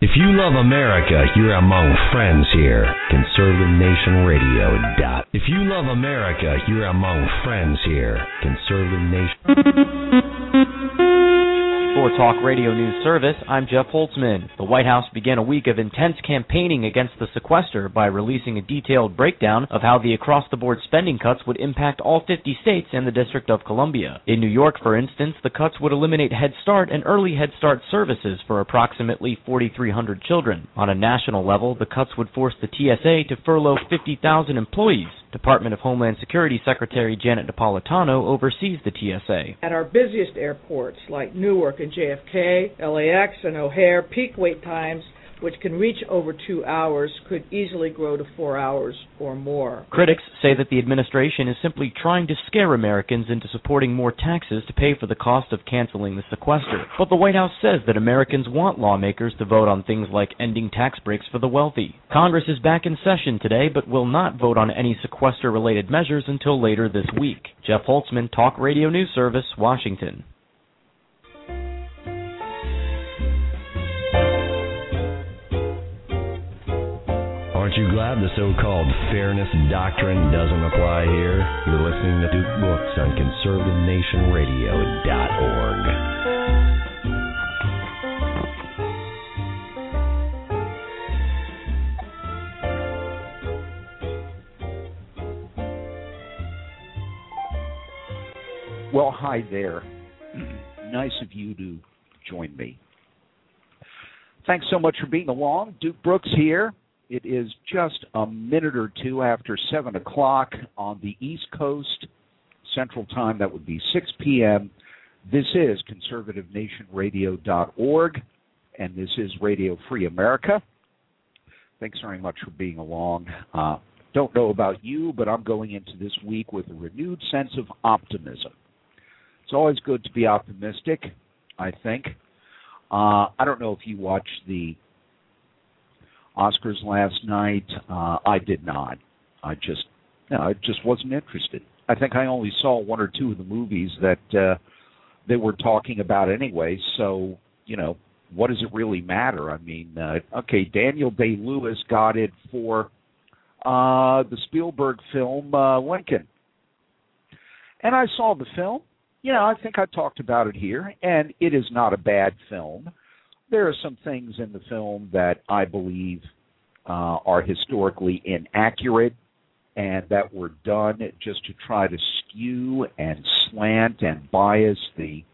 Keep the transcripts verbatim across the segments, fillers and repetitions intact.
If you love America, you're among friends here. Conservative Nation Radio. Dot. If you love America, you're among friends here. Conservative Nation. For Talk Radio News Service, I'm Jeff Holtzman. The White House began a week of intense campaigning against the sequester by releasing a detailed breakdown of how the across-the-board spending cuts would impact all fifty states and the District of Columbia. In New York, for instance, the cuts would eliminate Head Start and early Head Start services for approximately forty-three hundred children. On a national level, the cuts would force the T S A to furlough fifty thousand employees. Department of Homeland Security Secretary Janet Napolitano oversees the T S A. At our busiest airports like Newark and J F K, L A X, and O'Hare, peak wait times, which can reach over two hours, could easily grow to four hours or more. Critics say that the administration is simply trying to scare Americans into supporting more taxes to pay for the cost of canceling the sequester. But the White House says that Americans want lawmakers to vote on things like ending tax breaks for the wealthy. Congress is back in session today, but will not vote on any sequester-related measures until later this week. Jeff Holtzman, Talk Radio News Service, Washington. Aren't you glad the so-called fairness doctrine doesn't apply here? You're listening to Duke Books on conservative nation radio dot org. Well, hi there. Nice of you to join me. Thanks so much for being along. Duke Brooks here. It is just a minute or two after seven o'clock on the East Coast, Central Time. That would be six p.m. This is conservative nation radio dot org, and this is Radio Free America. Thanks very much for being along. Uh, don't know about you, but I'm going into this week with a renewed sense of optimism. It's always good to be optimistic, I think. Uh, I don't know if you watched the Oscars last night. Uh, I did not. I just, you know, I just wasn't interested. I think I only saw one or two of the movies that uh, they were talking about anyway. So, you know, what does it really matter? I mean, uh, okay, Daniel Day-Lewis got it for uh, the Spielberg film uh, Lincoln, and I saw the film. You know, I think I talked about it here, and it is not a bad film. There are some things in the film that I believe uh, are historically inaccurate and that were done just to try to skew and slant and bias the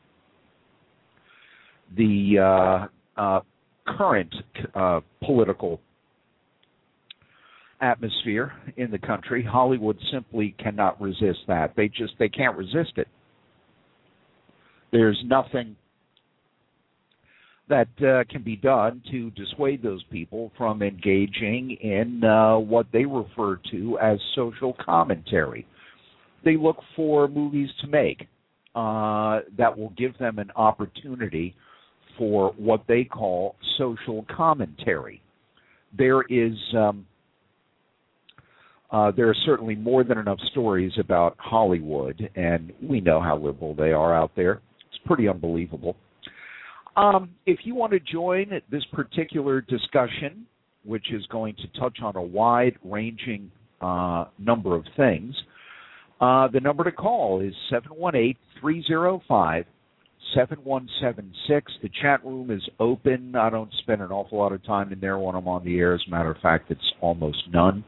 the uh, uh, current uh, political atmosphere in the country. Hollywood simply cannot resist that. They just they can't resist it. There's nothing that uh, can be done to dissuade those people from engaging in uh, what they refer to as social commentary. They look for movies to make uh, that will give them an opportunity for what they call social commentary. There is um, uh, there are certainly more than enough stories about Hollywood, and we know how liberal they are out there. It's pretty unbelievable. Um, if you want to join this particular discussion, which is going to touch on a wide-ranging uh, number of things, uh, the number to call is seven one eight, three oh five, seven one seven six. The chat room is open. I don't spend an awful lot of time in there when I'm on the air. As a matter of fact, it's almost none.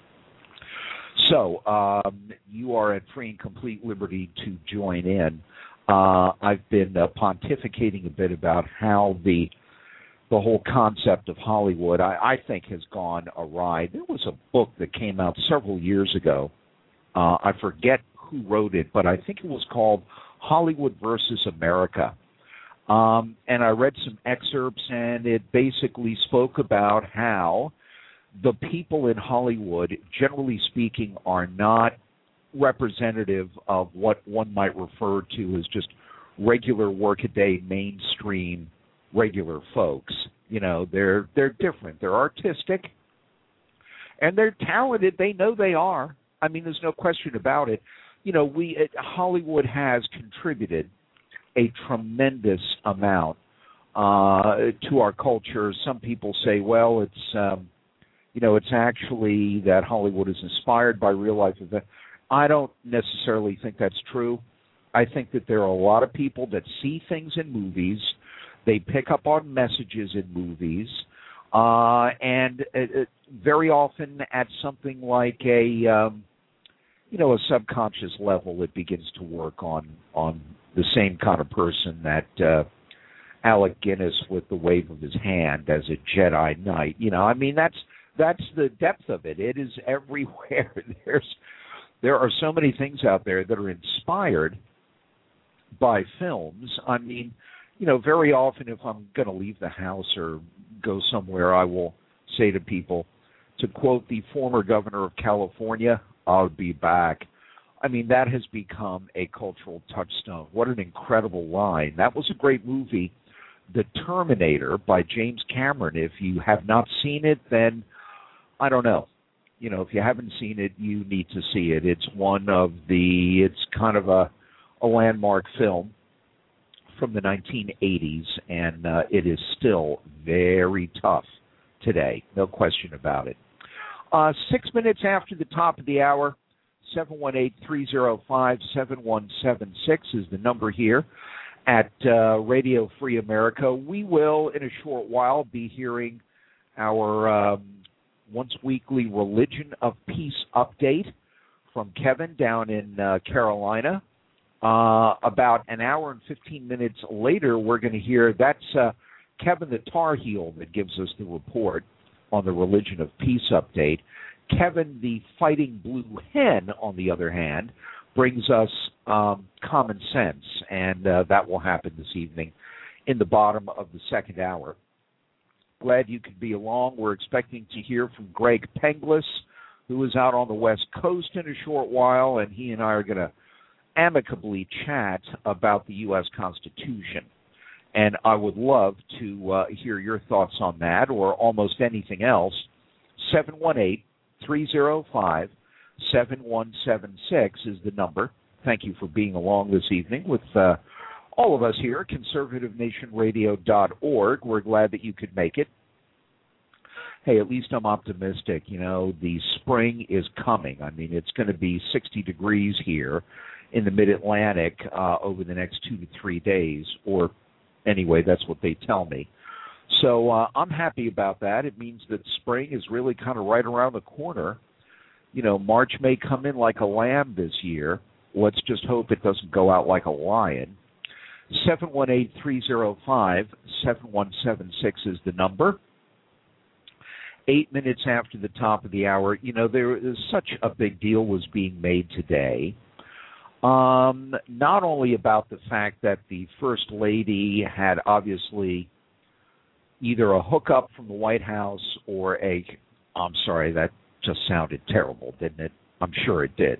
So um, you are at free and complete liberty to join in. Uh, I've been uh, pontificating a bit about how the the whole concept of Hollywood, I, I think, has gone awry. There was a book that came out several years ago. Uh, I forget who wrote it, but I think it was called Hollywood versus America. Um, and I read some excerpts, and it basically spoke about how the people in Hollywood, generally speaking, are not representative of what one might refer to as just regular workaday mainstream regular folks. You know, they're they're different. They're artistic and they're talented. They know they are. I mean, there's no question about it. You know, we it, Hollywood has contributed a tremendous amount uh, to our culture. Some people say, well, it's um, you know, it's actually that Hollywood is inspired by real life events. I don't necessarily think that's true. I think that there are a lot of people that see things in movies, they pick up on messages in movies, uh, and it, it, very often at something like a, um, you know, a subconscious level, it begins to work on on the same kind of person that uh, Alec Guinness with the wave of his hand as a Jedi Knight. You know, I mean, that's that's the depth of it. It is everywhere. There's there are so many things out there that are inspired by films. I mean, you know, very often if I'm going to leave the house or go somewhere, I will say to people, to quote the former governor of California, I'll be back. I mean, that has become a cultural touchstone. What an incredible line. That was a great movie, The Terminator by James Cameron. If you have not seen it, then I don't know. You know, if you haven't seen it, you need to see it. It's one of the, it's kind of a, a landmark film from the nineteen eighties, and uh, it is still very tough today, no question about it. Uh, six minutes after the top of the hour, seven one eight, three oh five, seven one seven six is the number here at uh, Radio Free America. We will, in a short while, be hearing our um, once-weekly Religion of Peace update from Kevin down in uh, Carolina. Uh, about an hour and fifteen minutes later, we're going to hear, that's uh, Kevin the Tar Heel that gives us the report on the Religion of Peace update. Kevin the Fighting Blue Hen, on the other hand, brings us um, common sense, and uh, that will happen this evening in the bottom of the second hour. Glad you could be along. We're expecting to hear from Greg Penglis, who is out on the West Coast in a short while, and he and I are going to amicably chat about the U S Constitution. And I would love to uh, hear your thoughts on that or almost anything else. seven one eight, three oh five, seven one seven six is the number. Thank you for being along this evening with uh, all of us here at conservative nation radio dot org. We're glad that you could make it. Hey, at least I'm optimistic. You know, the spring is coming. I mean, it's going to be sixty degrees here in the mid-Atlantic uh, over the next two to three days, or anyway, that's what they tell me. So uh, I'm happy about that. It means that spring is really kind of right around the corner. You know, March may come in like a lamb this year. Let's just hope it doesn't go out like a lion. seven one eight, three oh five, seven one seven six is the number. Eight minutes after the top of the hour, you know, there is such a big deal was being made today. Um, not only about the fact that the First Lady had obviously either a hookup from the White House or a, I'm sorry, that just sounded terrible, didn't it? I'm sure it did.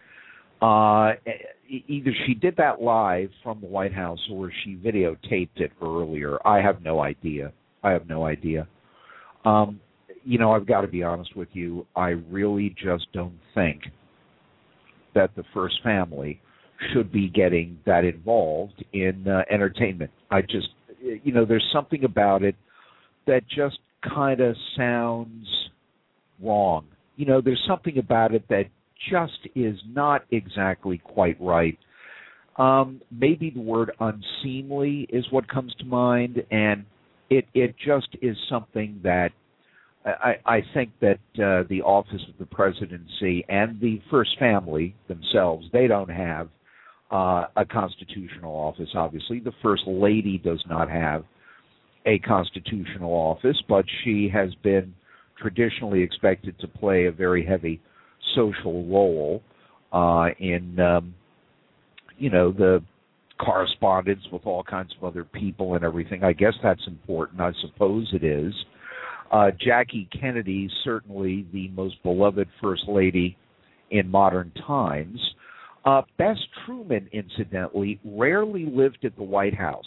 Uh, either she did that live from the White House or she videotaped it earlier. I have no idea. I have no idea. Um, you know, I've got to be honest with you. I really just don't think that the First Family should be getting that involved in uh, entertainment. I just, you know, there's something about it that just kind of sounds wrong. You know, there's something about it that just is not exactly quite right. Um, maybe the word unseemly is what comes to mind, and it, it just is something that I, I think that uh, the office of the presidency and the First Family themselves, they don't have uh, a constitutional office, obviously. The First Lady does not have a constitutional office, but she has been traditionally expected to play a very heavy social role uh, in, um, you know, the correspondence with all kinds of other people and everything. I guess that's important. I suppose it is. Uh, Jackie Kennedy, certainly the most beloved First Lady in modern times. Uh, Bess Truman, incidentally, rarely lived at the White House.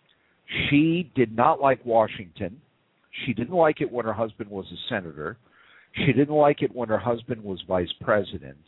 She did not like Washington. She didn't like it when her husband was a senator. She didn't like it when her husband was vice president.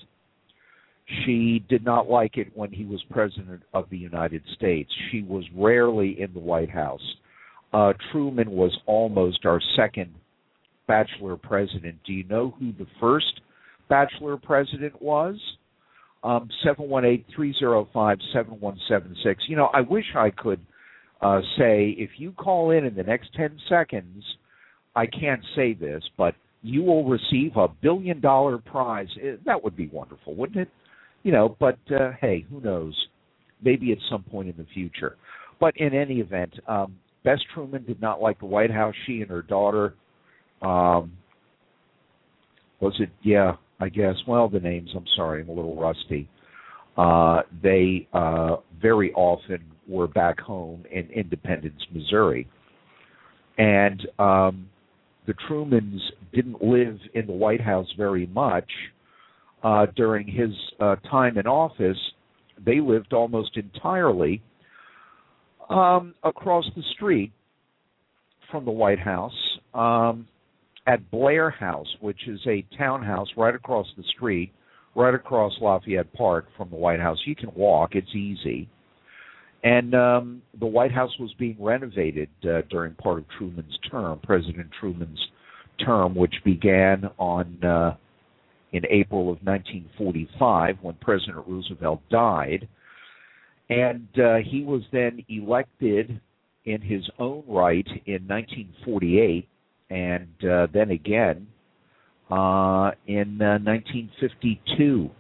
She did not like it when he was president of the United States. She was rarely in the White House. uh, Truman was almost our second bachelor president. Do you know who the first bachelor president was? Um, seven one eight, three oh five, seven one seven six. You know, I wish I could uh, say, if you call in in the next ten seconds, I can't say this, but you will receive a billion-dollar prize. That would be wonderful, wouldn't it? You know, but uh, hey, who knows? Maybe at some point in the future. But in any event, um, Bess Truman did not like the White House. She and her daughter, um, was it, yeah, I guess, well, the names, I'm sorry, I'm a little rusty. Uh, they uh, very often were back home in Independence, Missouri. And um, the Trumans didn't live in the White House very much uh, during his uh, time in office. They lived almost entirely um, across the street from the White House um, at Blair House, which is a townhouse right across the street, right across Lafayette Park from the White House. You can walk. It's easy. And um, the White House was being renovated uh, during part of Truman's term, President Truman's term, which began on uh, in April of nineteen forty-five when President Roosevelt died. And uh, he was then elected in his own right in nineteen forty-eight, and uh, then again uh, in uh, nineteen fifty-two.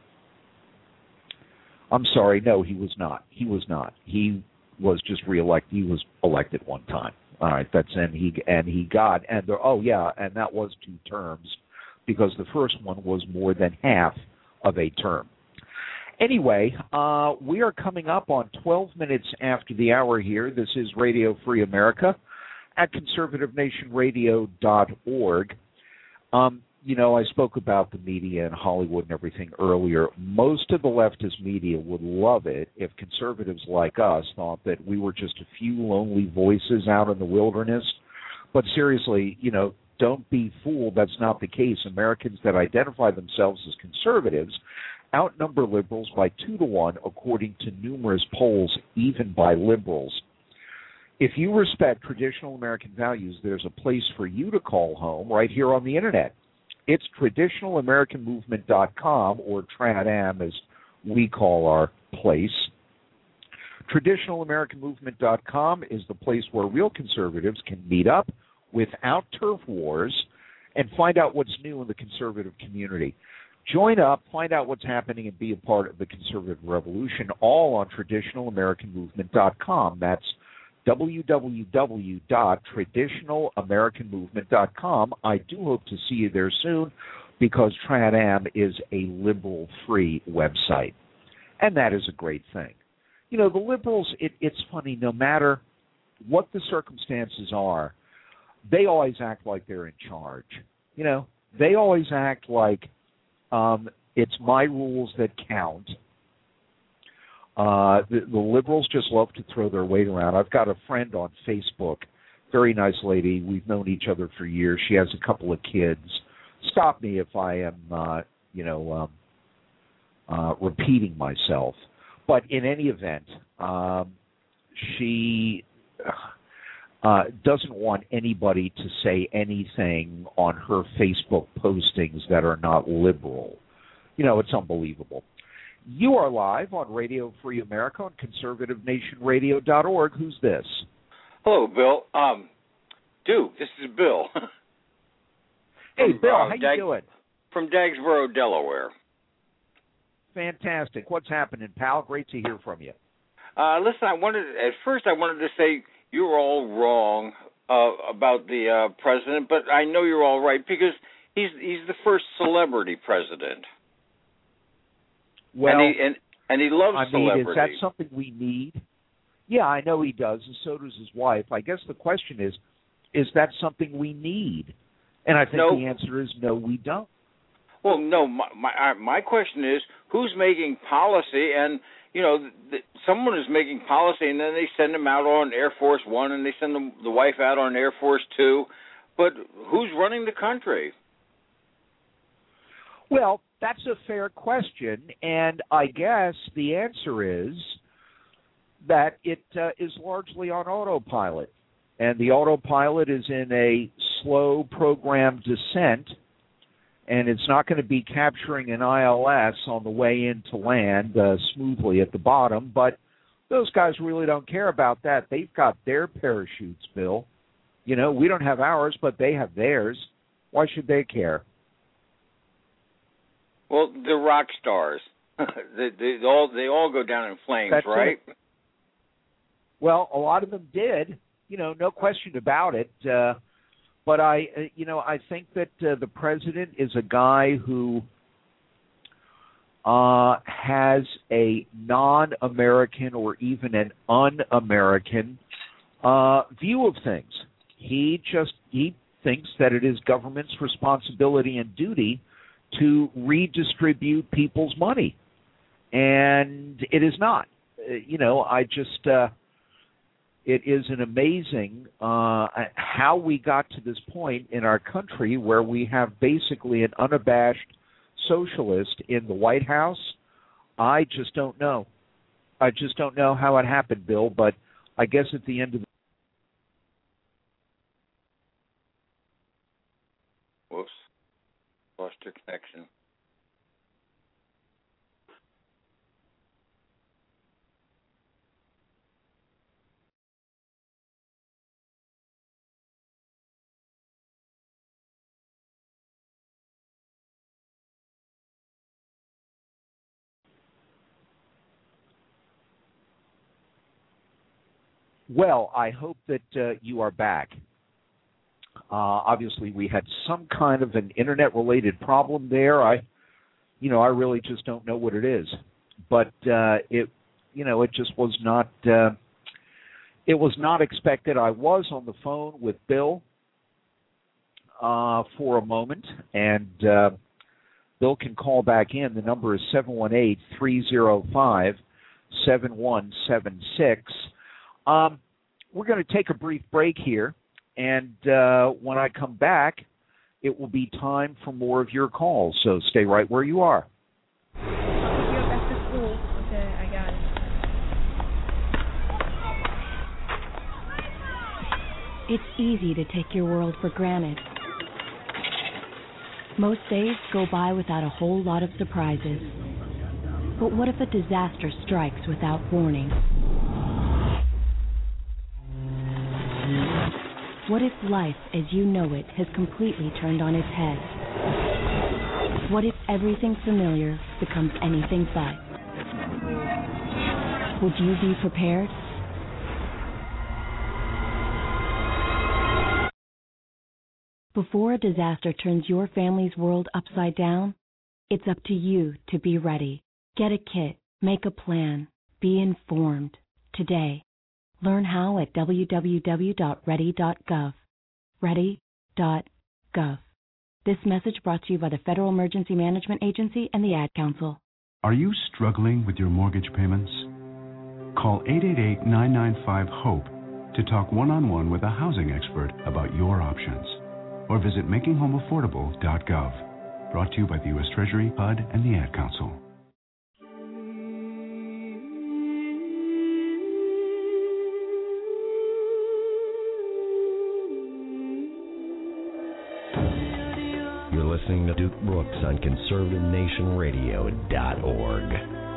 I'm sorry, no, he was not. He was not. He was just reelected. He was elected one time. All right, that's and he and he got and there, oh yeah, and that was two terms because the first one was more than half of a term. Anyway, uh, we are coming up on twelve minutes after the hour here. This is Radio Free America at conservative nation radio dot org. Um, You know, I spoke about the media and Hollywood and everything earlier. Most of the leftist media would love it if conservatives like us thought that we were just a few lonely voices out in the wilderness. But seriously, you know, don't be fooled. That's not the case. Americans that identify themselves as conservatives outnumber liberals by two to one, according to numerous polls, even by liberals. If you respect traditional American values, there's a place for you to call home right here on the Internet. It's traditional american movement dot com, or TradAm as we call our place. traditional american movement dot com is the place where real conservatives can meet up without turf wars and find out what's new in the conservative community. Join up, find out what's happening, and be a part of the conservative revolution, all on traditional american movement dot com. That's w w w dot traditional american movement dot com. I do hope to see you there soon because TradAm is a liberal-free website, and that is a great thing. You know, the liberals, it, it's funny, no matter what the circumstances are, they always act like they're in charge. You know, they always act like um, it's my rules that count. Uh, the, the liberals just love to throw their weight around. I've got a friend on Facebook, very nice lady. We've known each other for years. She has a couple of kids. Stop me if I am, uh, you know, um, uh, repeating myself. But in any event, um, she uh, doesn't want anybody to say anything on her Facebook postings that are not liberal. You know, it's unbelievable. You are live on Radio Free America on conservative nation radio dot org. Who's this? Hello, Bill. Um, Duke, this is Bill. Hey, from, Bill, uh, how you Dag- doing? From Dagsboro, Delaware. Fantastic. What's happening, pal? Great to hear from you. Uh, listen, I wanted at first I wanted to say you were all wrong uh, about the uh, president, but I know you're all right because he's he's the first celebrity president. Well, and he, and, and he loves I mean, celebrity. is that something we need? Yeah, I know he does, and so does his wife. I guess the question is, is that something we need? And I think no. the answer is no, we don't. Well, no, my, my my question is, who's making policy? And, you know, th- someone is making policy, and then they send him out on Air Force One, and they send them, the wife out on Air Force Two. But who's running the country? Well, that's a fair question, and I guess the answer is that it uh, is largely on autopilot. and the autopilot is in a slow programmed descent, and it's not going to be capturing an I L S on the way into land uh, smoothly at the bottom, but those guys really don't care about that. They've got their parachutes, Bill. You know, we don't have ours, but they have theirs. Why should they care? Well, they're rock stars. they, they all they all go down in flames, That's right? It. Well, a lot of them did. You know, no question about it. Uh, but I, uh, you know, I think that uh, the president is a guy who uh, has a non-American or even an un-American uh, view of things. He just he thinks that it is government's responsibility and duty to redistribute people's money, and it is not. Uh, you know, I just uh, it is an amazing uh, how we got to this point in our country where we have basically an unabashed socialist in the White House. I just don't know. I just don't know how it happened, Bill. But I guess at the end of the Whoops. Lost your connection. Well, I hope that uh, you are back. Uh, obviously, we had some kind of an internet-related problem there. I, you know, I really just don't know what it is, but uh, it, you know, it just was not. Uh, it was not expected. I was on the phone with Bill uh, for a moment, and uh, Bill can call back in. The number is seven one eight, three zero five, seven one seven six. Um, we're going to take a brief break here, and uh, when I come back, it will be time for more of your calls, so stay right where you are. You're back to school. Okay, I got it. It's easy to take your world for granted. Most days go by without a whole lot of surprises. But what if a disaster strikes without warning? What if life as you know it has completely turned on its head? What if everything familiar becomes anything but? Would you be prepared? Before a disaster turns your family's world upside down, it's up to you to be ready. Get a kit, make a plan, be informed today. Learn how at w w w dot ready dot gov. ready dot gov. This message brought to you by the Federal Emergency Management Agency and the Ad Council. Are you struggling with your mortgage payments? Call eight eight eight, nine nine five, HOPE to talk one-on-one with a housing expert about your options. Or visit making home affordable dot gov. Brought to you by the U S Treasury, H U D, and the Ad Council. You're listening to Duke Brooks on conservative nation radio dot org.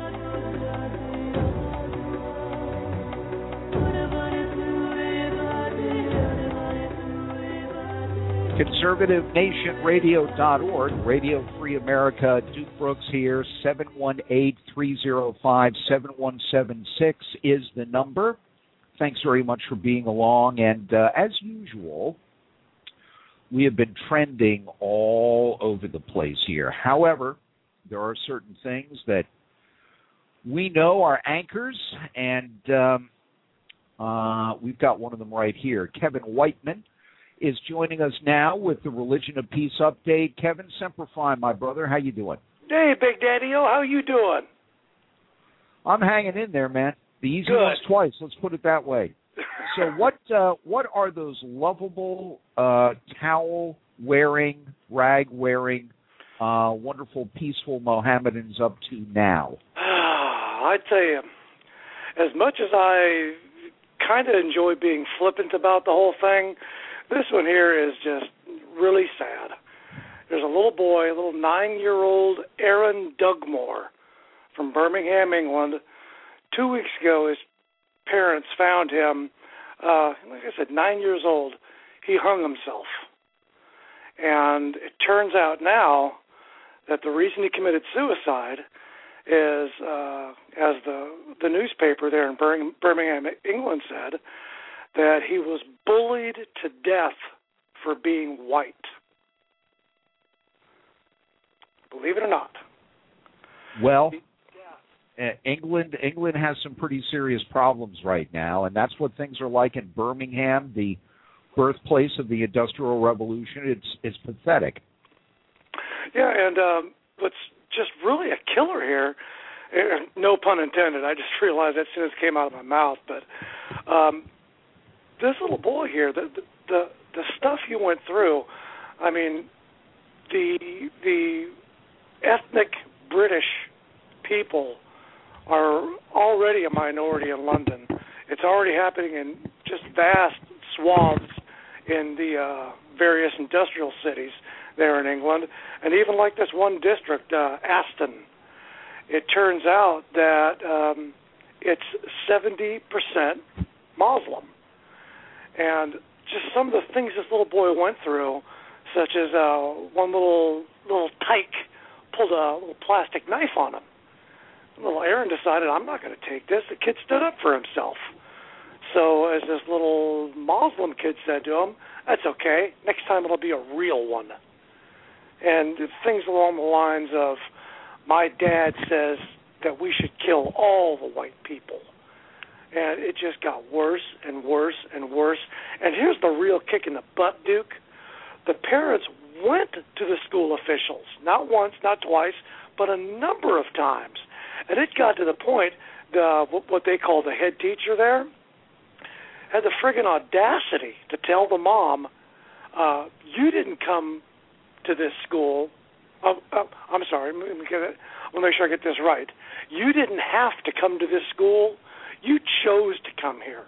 conservative nation radio dot org, Radio Free America. Duke Brooks here. seven one eight, three zero five, seven one seven six is the number. Thanks very much for being along. And uh, as usual, we have been trending all over the place here. However, there are certain things that we know are anchors, and um, uh, we've got one of them right here. Kevin Whiteman is joining us now with the Religion of Peace update. Kevin, Semper Fi, my brother. How you doing? Hey, Big Daddy-O, how you doing? I'm hanging in there, man. The easy Good. one's twice. Let's put it that way. So what uh, what are those lovable uh, towel-wearing, rag-wearing, uh, wonderful, peaceful Mohammedans up to now? I tell you, as much as I kind of enjoy being flippant about the whole thing. This one here is just really sad. There's a little boy, a little nine-year-old Aaron Dugmore from Birmingham, England. Two weeks ago, his parents found him, uh, like I said, nine years old. He hung himself. And it turns out now that the reason he committed suicide is, uh, as the the newspaper there in Birmingham, England said, that he was bullied to death for being white. Believe it or not. Well, uh, England England has some pretty serious problems right now, and that's what things are like in Birmingham, the birthplace of the Industrial Revolution. It's it's pathetic. Yeah, and um, what's just really a killer here, uh, no pun intended, I just realized that as soon as it came out of my mouth, but um, this little boy here, the, the the stuff he went through, I mean, the the ethnic British people are already a minority in London. It's already happening in just vast swaths in the uh, various industrial cities there in England, and even like this one district, uh, Aston, it turns out that um, it's seventy percent Muslim. And just some of the things this little boy went through, such as uh, one little little tyke pulled a little plastic knife on him. Little Aaron decided, I'm not going to take this. The kid stood up for himself. So as this little Muslim kid said to him, that's okay. Next time it'll be a real one. And things along the lines of, my dad says that we should kill all the white people. And it just got worse and worse and worse. And here's the real kick in the butt, Duke. The parents went to the school officials, not once, not twice, but a number of times. And it got to the point, the what they call the head teacher there, had the friggin' audacity to tell the mom, uh, you didn't come to this school. Oh, oh, I'm sorry, let me, get it. Let me make sure I get this right. You didn't have to come to this school. You chose to come here.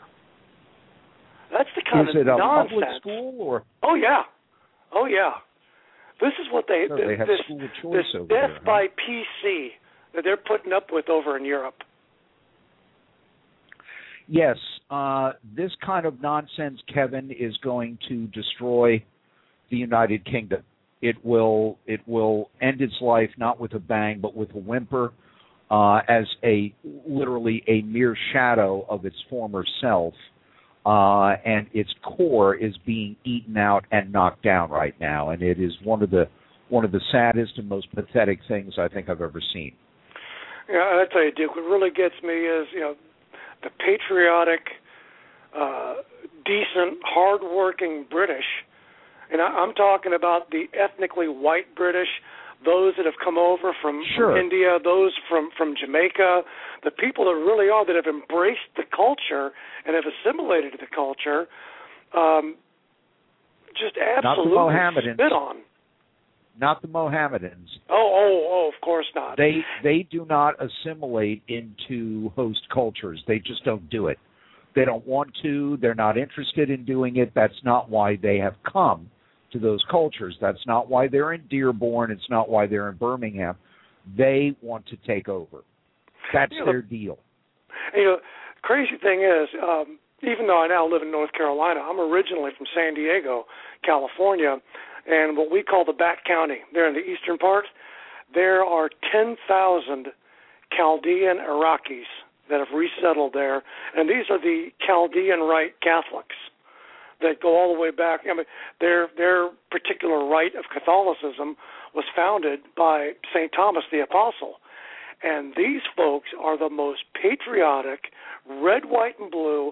That's the kind is of it a nonsense. public school or? Oh yeah, oh yeah. This is what they No, this, they have this, school choice this over death there, by huh? P C that they're putting up with over in Europe. Yes, uh, this kind of nonsense, Kevin, is going to destroy the United Kingdom. It will it will end its life not with a bang but with a whimper, uh, as a literally a mere shadow of its former self, uh, and its core is being eaten out and knocked down right now, and it is one of the one of the saddest and most pathetic things I think I've ever seen. Yeah, I tell you, Duke, what really gets me is you know the patriotic, uh, decent, hard-working British. And I'm talking about the ethnically white British, those that have come over from, sure. from India, those from, from Jamaica, the people that really are, that have embraced the culture and have assimilated the culture, um, just absolutely Not the Mohammedans. spit on. Not the Mohammedans. Oh, oh, oh, of course not. They they do not assimilate into host cultures. They just don't do it. They don't want to. They're not interested in doing it. That's not why they have come to those cultures. That's not why they're in Dearborn. It's not why they're in Birmingham. They want to take over. That's you know, their deal. You know, crazy thing is, um, even though I now live in North Carolina, I'm originally from San Diego, California, and what we call the Back County, there in the eastern part, there are ten thousand Chaldean Iraqis that have resettled there, and these are the Chaldean Rite Catholics that go all the way back. I mean, their their particular rite of Catholicism was founded by Saint Thomas the Apostle, and these folks are the most patriotic, red, white, and blue,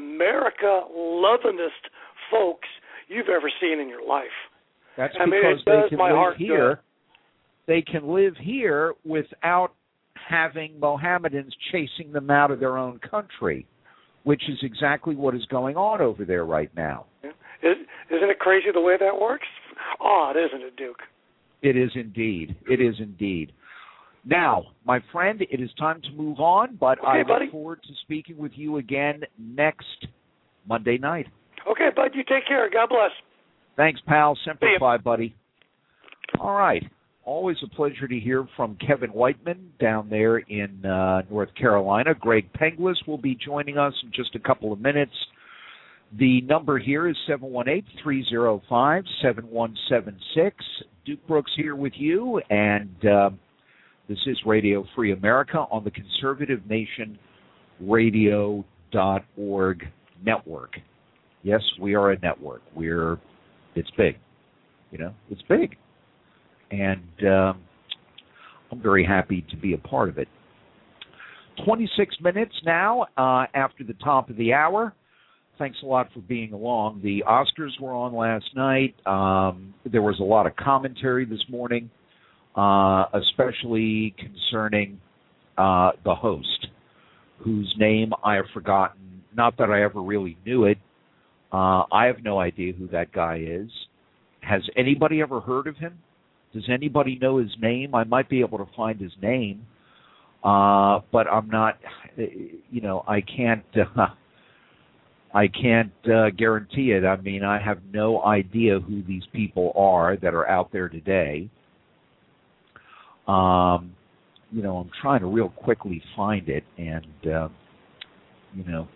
America-lovingest folks you've ever seen in your life. That's I mean, because it does they can my live heart here. good. They can live here without having Mohammedans chasing them out of their own country, which is exactly what is going on over there right now. Is, isn't it crazy the way that works? Odd, isn't it, Duke? It is indeed. It is indeed. Now, my friend, it is time to move on, but okay, I look buddy. forward to speaking with you again next Monday night. Okay, bud, you take care. God bless. Thanks, pal. Semper See ya. Fi, buddy. All right. Always a pleasure to hear from Kevin Whiteman down there in uh, North Carolina. Greg Penglis will be joining us in just a couple of minutes. The number here is seven one eight, three oh five, seven one seven six. Duke Brooks here with you, and uh, this is Radio Free America on the Conservative Nation Radio dot org network. Yes, we are a network. We're, it's big. You know, it's big. And um, I'm very happy to be a part of it. twenty-six minutes now uh, after the top of the hour. Thanks a lot for being along. The Oscars were on last night. Um, there was a lot of commentary this morning, uh, especially concerning uh, the host, whose name I have forgotten. Not that I ever really knew it. Uh, I have no idea who that guy is. Has anybody ever heard of him? Does anybody know his name? I might be able to find his name, uh, but I'm not, you know, I can't, uh, I can't uh, guarantee it. I mean, I have no idea who these people are that are out there today. Um, you know, I'm trying to real quickly find it, and, uh, you know,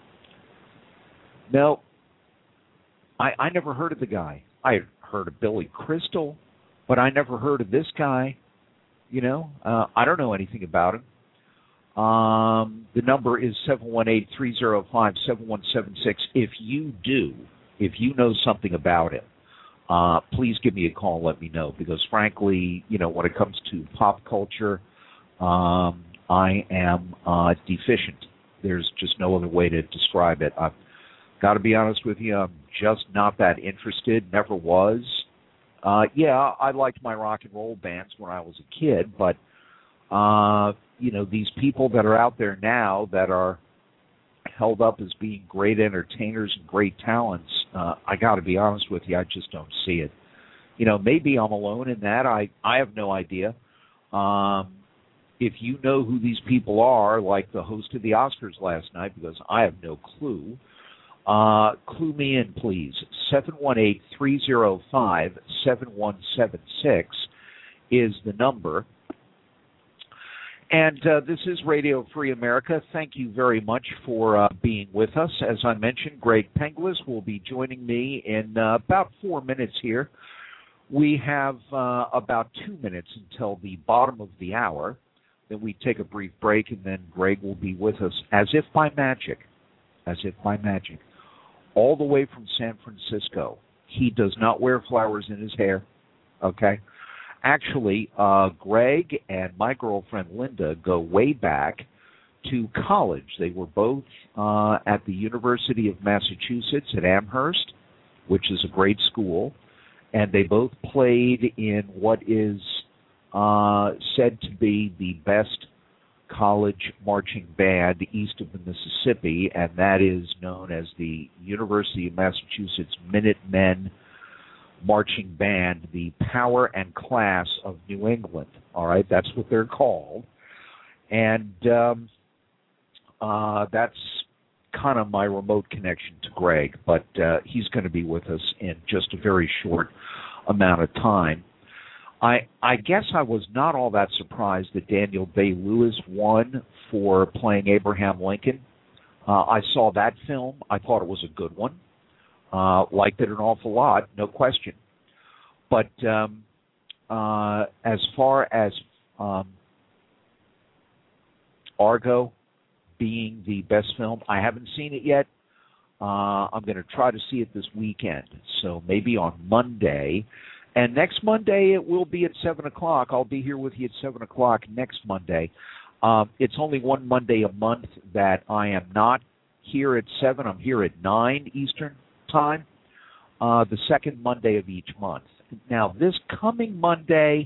no, I, I never heard of the guy. I heard of Billy Crystal, but I never heard of this guy. You know, uh, I don't know anything about him. Um, the number is seven one eight, three oh five, seven one seven six. If you do, if you know something about him, uh, please give me a call and let me know, because frankly, you know, when it comes to pop culture, um, I am uh, deficient. There's just no other way to describe it. I've got to be honest with you, I'm just not that interested, never was. Uh, yeah, I liked my rock and roll bands when I was a kid, but, uh, you know, these people that are out there now that are held up as being great entertainers and great talents, uh, I got to be honest with you, I just don't see it. You know, maybe I'm alone in that. I, I have no idea. Um, if you know who these people are, like the host of the Oscars last night, because I have no clue, Uh, clue me in, please. seven one eight, three oh five, seven one seven six is the number. And uh, this is Radio Free America. Thank you very much for uh, being with us. As I mentioned, Greg Penglis will be joining me in uh, about four minutes here. We have uh, about two minutes until the bottom of the hour. Then we take a brief break, and then Greg will be with us as if by magic. As if by magic. All the way from San Francisco. He does not wear flowers in his hair, okay? Actually, uh, Greg and my girlfriend Linda go way back to college. They were both uh, at the University of Massachusetts at Amherst, which is a great school, and they both played in what is uh, said to be the best college marching band east of the Mississippi, and that is known as the University of Massachusetts Minutemen Marching Band, the Power and Class of New England. All right, that's what they're called. And um, uh, that's kind of my remote connection to Greg, but uh, he's going to be with us in just a very short amount of time. I, I guess I was not all that surprised that Daniel Day-Lewis won for playing Abraham Lincoln. Uh, I saw that film. I thought it was a good one. Uh, liked it an awful lot, no question. But um, uh, as far as um, Argo being the best film, I haven't seen it yet. Uh, I'm going to try to see it this weekend. So maybe on Monday. And next Monday, it will be at seven o'clock. I'll be here with you at seven o'clock next Monday. Um, it's only one Monday a month that I am not here at seven. I'm here at nine Eastern Time, uh, the second Monday of each month. Now, this coming Monday,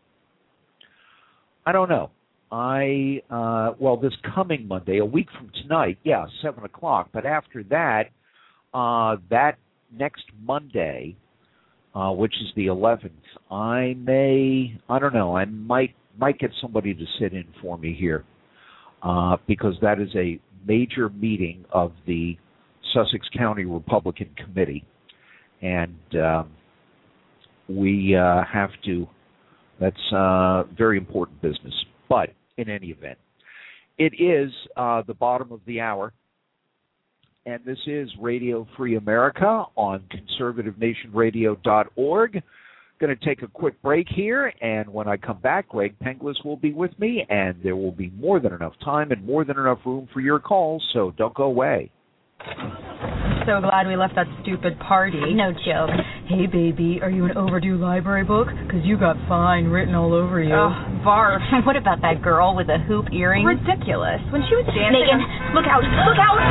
I don't know. I uh, well, this coming Monday, a week from tonight, yeah, seven o'clock. But after that, uh, that next Monday, Uh, which is the eleventh, I may, I don't know, I might might get somebody to sit in for me here uh, because that is a major meeting of the Sussex County Republican Committee, and um, we uh, have to, that's uh, very important business. But in any event, it is uh, the bottom of the hour, and this is Radio Free America on conservative nation radio dot org. Going to take a quick break here, and when I come back, Greg Penglis will be with me, and there will be more than enough time and more than enough room for your calls, so don't go away. So glad we left that stupid party. No joke. Hey, baby, are you an overdue library book? Because you got fine written all over you. Oh, Barf. What about that girl with the hoop earrings? Ridiculous. When she was dancing... Megan, on... look out, look out!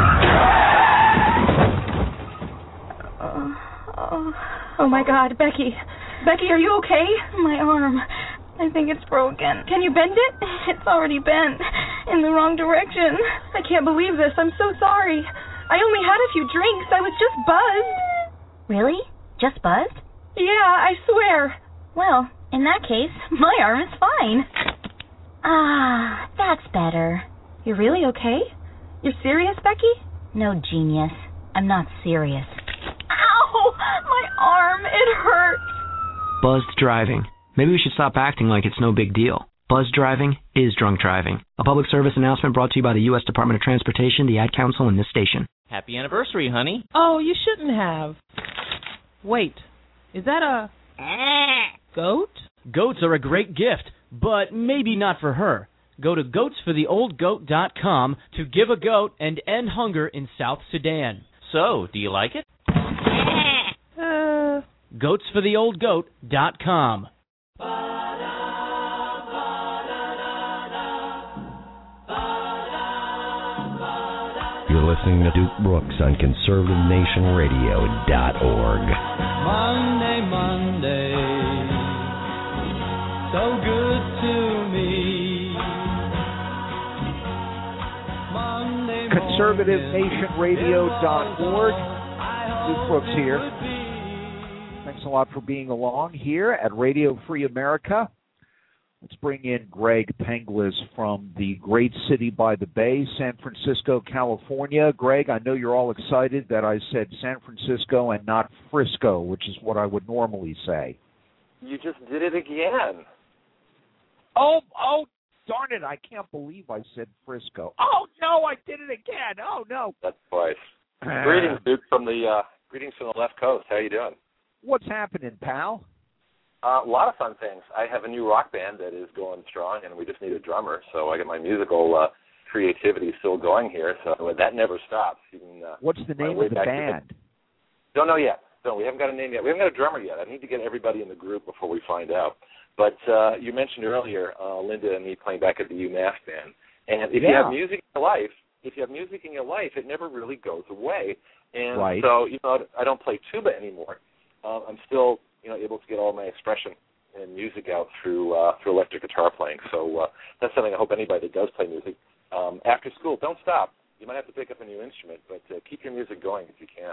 Uh, uh, oh, my God, Becky. Becky, are you okay? My arm. I think it's broken. Can you bend it? It's already bent. In the wrong direction. I can't believe this. I'm so sorry. I only had a few drinks. I was just buzzed. Really? Just buzzed? Yeah, I swear. Well, in that case, my arm is fine. Ah, that's better. You're really okay? You're serious, Becky? No, genius. I'm not serious. Ow! My arm, it hurts. Buzzed driving. Maybe we should stop acting like it's no big deal. Buzzed driving is drunk driving. A public service announcement brought to you by the U S Department of Transportation, the Ad Council, and this station. Happy anniversary, honey. Oh, you shouldn't have. Wait, is that a goat? Goats are a great gift, but maybe not for her. Go to goats for the old goat dot com to give a goat and end hunger in South Sudan. So, do you like it? Uh... goats for the old goat dot com. You're listening to Duke Brooks on conservative nation radio dot org. Monday, Monday, so good to me. Monday, conservative nation radio dot org. Duke Brooks here. Thanks a lot for being along here at Radio Free America. Let's bring in Greg Penglis from the great city by the bay, San Francisco, California. Greg, I know you're all excited that I said San Francisco and not Frisco, which is what I would normally say. You just did it again. Oh, oh, darn it. I can't believe I said Frisco. Oh, no, I did it again. Oh, no. That's twice. Greetings, Duke, from the, uh, greetings from the left coast. How you doing? What's happening, pal? Uh, a lot of fun things. I have a new rock band that is going strong, and we just need a drummer. So I got my musical uh, creativity still going here. So that never stops. Even, uh, What's the name of the band? The... Don't know yet. No, we haven't got a name yet. We haven't got a drummer yet. I need to get everybody in the group before we find out. But uh, you mentioned earlier uh, Linda and me playing back at the UMass band. And if yeah. you have music in your life, if you have music in your life, it never really goes away. And right. so, you know, I don't play tuba anymore. Uh, I'm still, you know, able to get all my expression and music out through uh, through electric guitar playing. So uh, that's something I hope anybody that does play music um, after school, don't stop. You might have to pick up a new instrument, but uh, keep your music going if you can.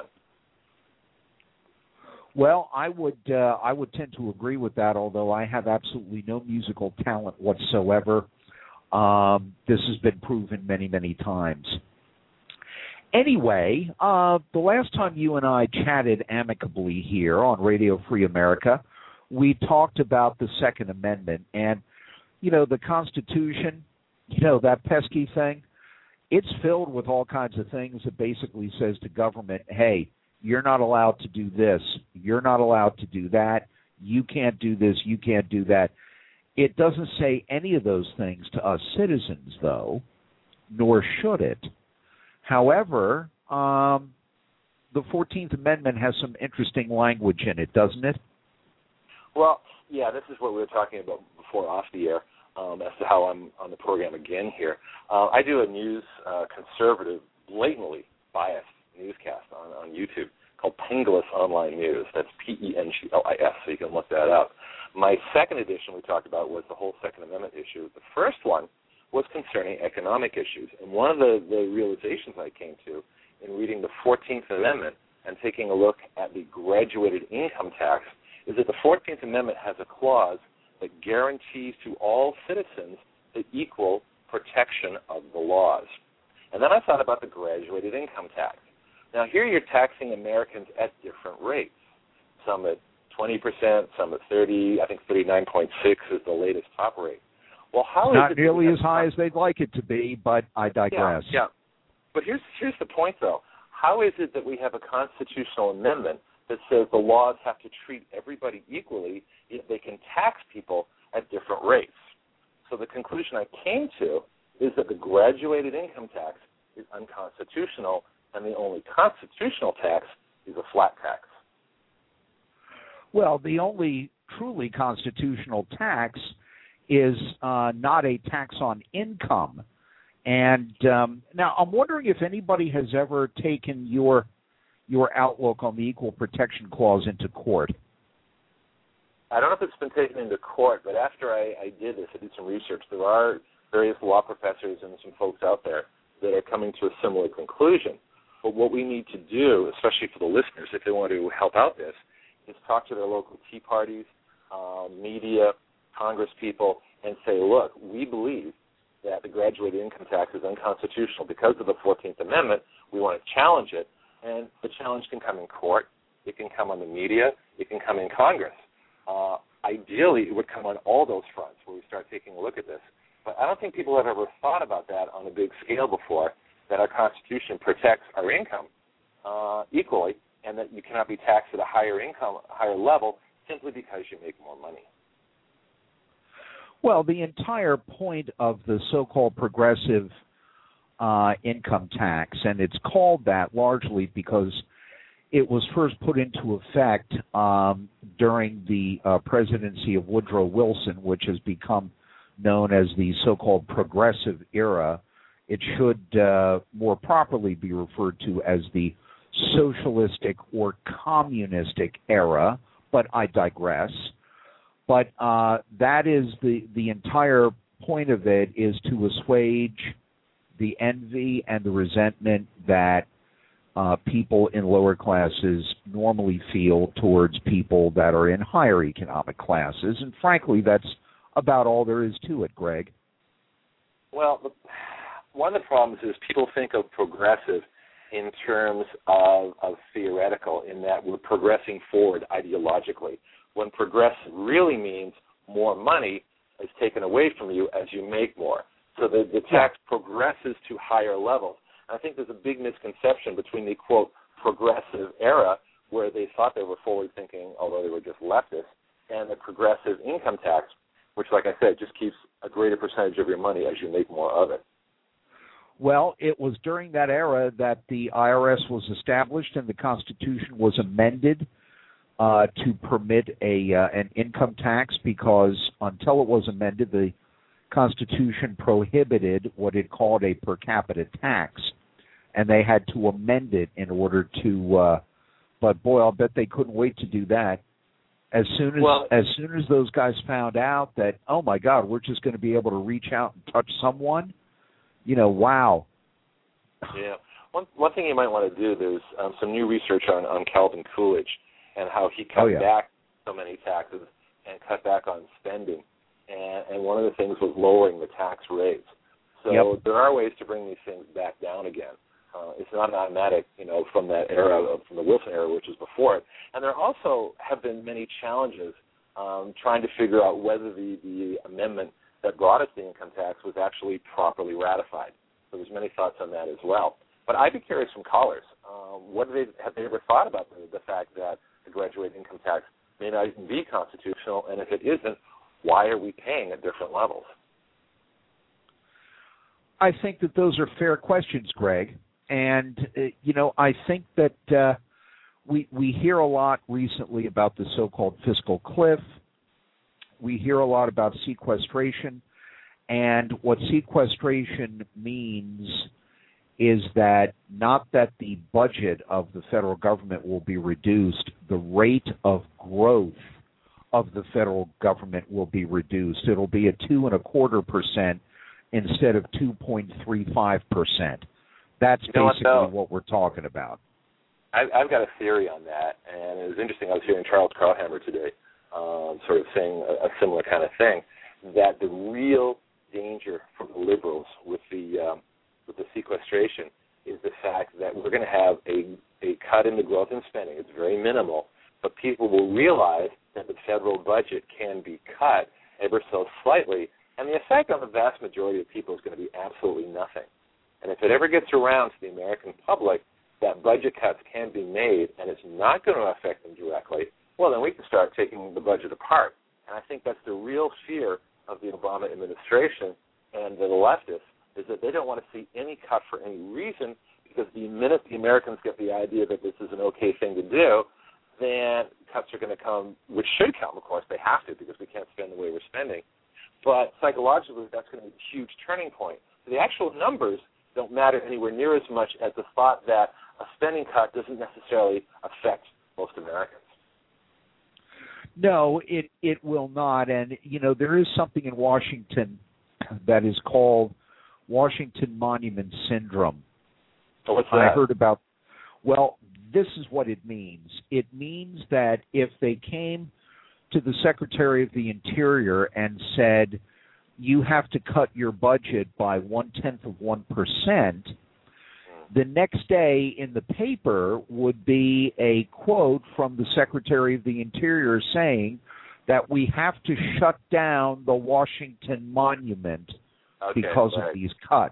Well, I would uh, I would tend to agree with that, although I have absolutely no musical talent whatsoever. Um, this has been proven many, many times. Anyway, uh, the last time you and I chatted amicably here on Radio Free America, we talked about the Second Amendment. And, you know, the Constitution, you know, that pesky thing, it's filled with all kinds of things that basically says to government, hey, you're not allowed to do this. You're not allowed to do that. You can't do this. You can't do that. It doesn't say any of those things to us citizens, though, nor should it. However, um, the fourteenth Amendment has some interesting language in it, doesn't it? Well, yeah, this is what we were talking about before off the air um, as to how I'm on the program again here. Uh, I do a news, uh, conservative, blatantly biased newscast on, on YouTube called Penglis Online News. That's P E N G L I S, so you can look that up. My second edition we talked about was the whole Second Amendment issue. The first one was concerning economic issues. And one of the, the realizations I came to in reading the fourteenth Amendment and taking a look at the graduated income tax is that the fourteenth Amendment has a clause that guarantees to all citizens the equal protection of the laws. And then I thought about the graduated income tax. Now, here you're taxing Americans at different rates, some at twenty percent, some at thirty, I think thirty-nine point six is the latest top rate. Well, how Not is it nearly as high as they'd like it to be, but I digress. Yeah, yeah. But here's here's the point, though. How is it that we have a constitutional amendment that says the laws have to treat everybody equally if they can tax people at different rates? So the conclusion I came to is that the graduated income tax is unconstitutional, and the only constitutional tax is a flat tax. Well, the only truly constitutional tax is uh, not a tax on income. And um, now I'm wondering if anybody has ever taken your your outlook on the Equal Protection Clause into court. I don't know if it's been taken into court, but after I, I did this, I did some research. There are various law professors and some folks out there that are coming to a similar conclusion. But what we need to do, especially for the listeners, if they want to help out this, is talk to their local tea parties, um, media, Congress people, and say, look, we believe that the graduated income tax is unconstitutional because of the fourteenth Amendment. We want to challenge it, and the challenge can come in court. It can come on the media. It can come in Congress. Uh, ideally, it would come on all those fronts where we start taking a look at this. But I don't think people have ever thought about that on a big scale before, that our Constitution protects our income uh, equally, and that you cannot be taxed at a higher income, higher level, simply because you make more money. Well, the entire point of the so-called progressive uh, income tax, and it's called that largely because it was first put into effect um, during the uh, presidency of Woodrow Wilson, which has become known as the so-called progressive era. It should uh, more properly be referred to as the socialistic or communistic era, but I digress. But uh, that is the, the entire point of it, is to assuage the envy and the resentment that uh, people in lower classes normally feel towards people that are in higher economic classes. And frankly, that's about all there is to it, Greg. Well, the, one of the problems is people think of progressive in terms of, of theoretical, in that we're progressing forward ideologically, when progressive really means more money is taken away from you as you make more. So the, the tax progresses to higher levels. And I think there's a big misconception between the, quote, progressive era, where they thought they were forward-thinking, although they were just leftist, and the progressive income tax, which, like I said, just keeps a greater percentage of your money as you make more of it. Well, it was during that era that the I R S was established and the Constitution was amended uh, to permit a uh, an income tax, because until it was amended, the Constitution prohibited what it called a per capita tax, and they had to amend it in order to. Uh, but boy, I'll bet they couldn't wait to do that. As soon as well, as soon as those guys found out that, oh my God, we're just going to be able to reach out and touch someone, you know, wow. Yeah. One one thing you might want to do, there's um, some new research on, on Calvin Coolidge and how he cut oh, yeah. back so many taxes and cut back on spending. And, and one of the things was lowering the tax rates. So yep. there are ways to bring these things back down again. Uh, it's not an automatic, you know, from that era, from the Wilson era, which was before it. And there also have been many challenges um, trying to figure out whether the, the amendment that brought us the income tax was actually properly ratified. So there's many thoughts on that as well. But I'd be curious from callers, um, what do they, have they ever thought about the, the fact that the graduated income tax may not even be constitutional, and if it isn't, why are we paying at different levels? I think that those are fair questions, Greg. And, uh, you know, I think that uh, we we hear a lot recently about the so-called fiscal cliff. We hear a lot about sequestration. And what sequestration means is that not that the budget of the federal government will be reduced, the rate of growth of the federal government will be reduced. It'll be a two and a quarter percent instead of two point three five percent. That's you know basically what, what we're talking about. I've, I've got a theory on that, and it was interesting. I was hearing Charles Krauthammer today um, sort of saying a, a similar kind of thing, that the real danger for the liberals with the um, with the sequestration is the fact that we're going to have a, a cut in the growth in spending. It's very minimal, but people will realize that the federal budget can be cut ever so slightly, and the effect on the vast majority of people is going to be absolutely nothing. And if it ever gets around to the American public that budget cuts can be made and it's not going to affect them directly, well, then we can start taking the budget apart. And I think that's the real fear of the Obama administration and the leftists, is that they don't want to see any cut for any reason, because the minute the Americans get the idea that this is an okay thing to do, then cuts are going to come, which should come, of course. They have to, because we can't spend the way we're spending. But psychologically, that's going to be a huge turning point. So the actual numbers don't matter anywhere near as much as the thought that a spending cut doesn't necessarily affect most Americans. No, it, it will not. And, you know, there is something in Washington that is called Washington Monument Syndrome. Oh, what's that? I heard about, well, this is what it means. It means that if they came to the Secretary of the Interior and said, you have to cut your budget by one-tenth of one percent, the next day in the paper would be a quote from the Secretary of the Interior saying that we have to shut down the Washington Monument okay, because right. of these cuts.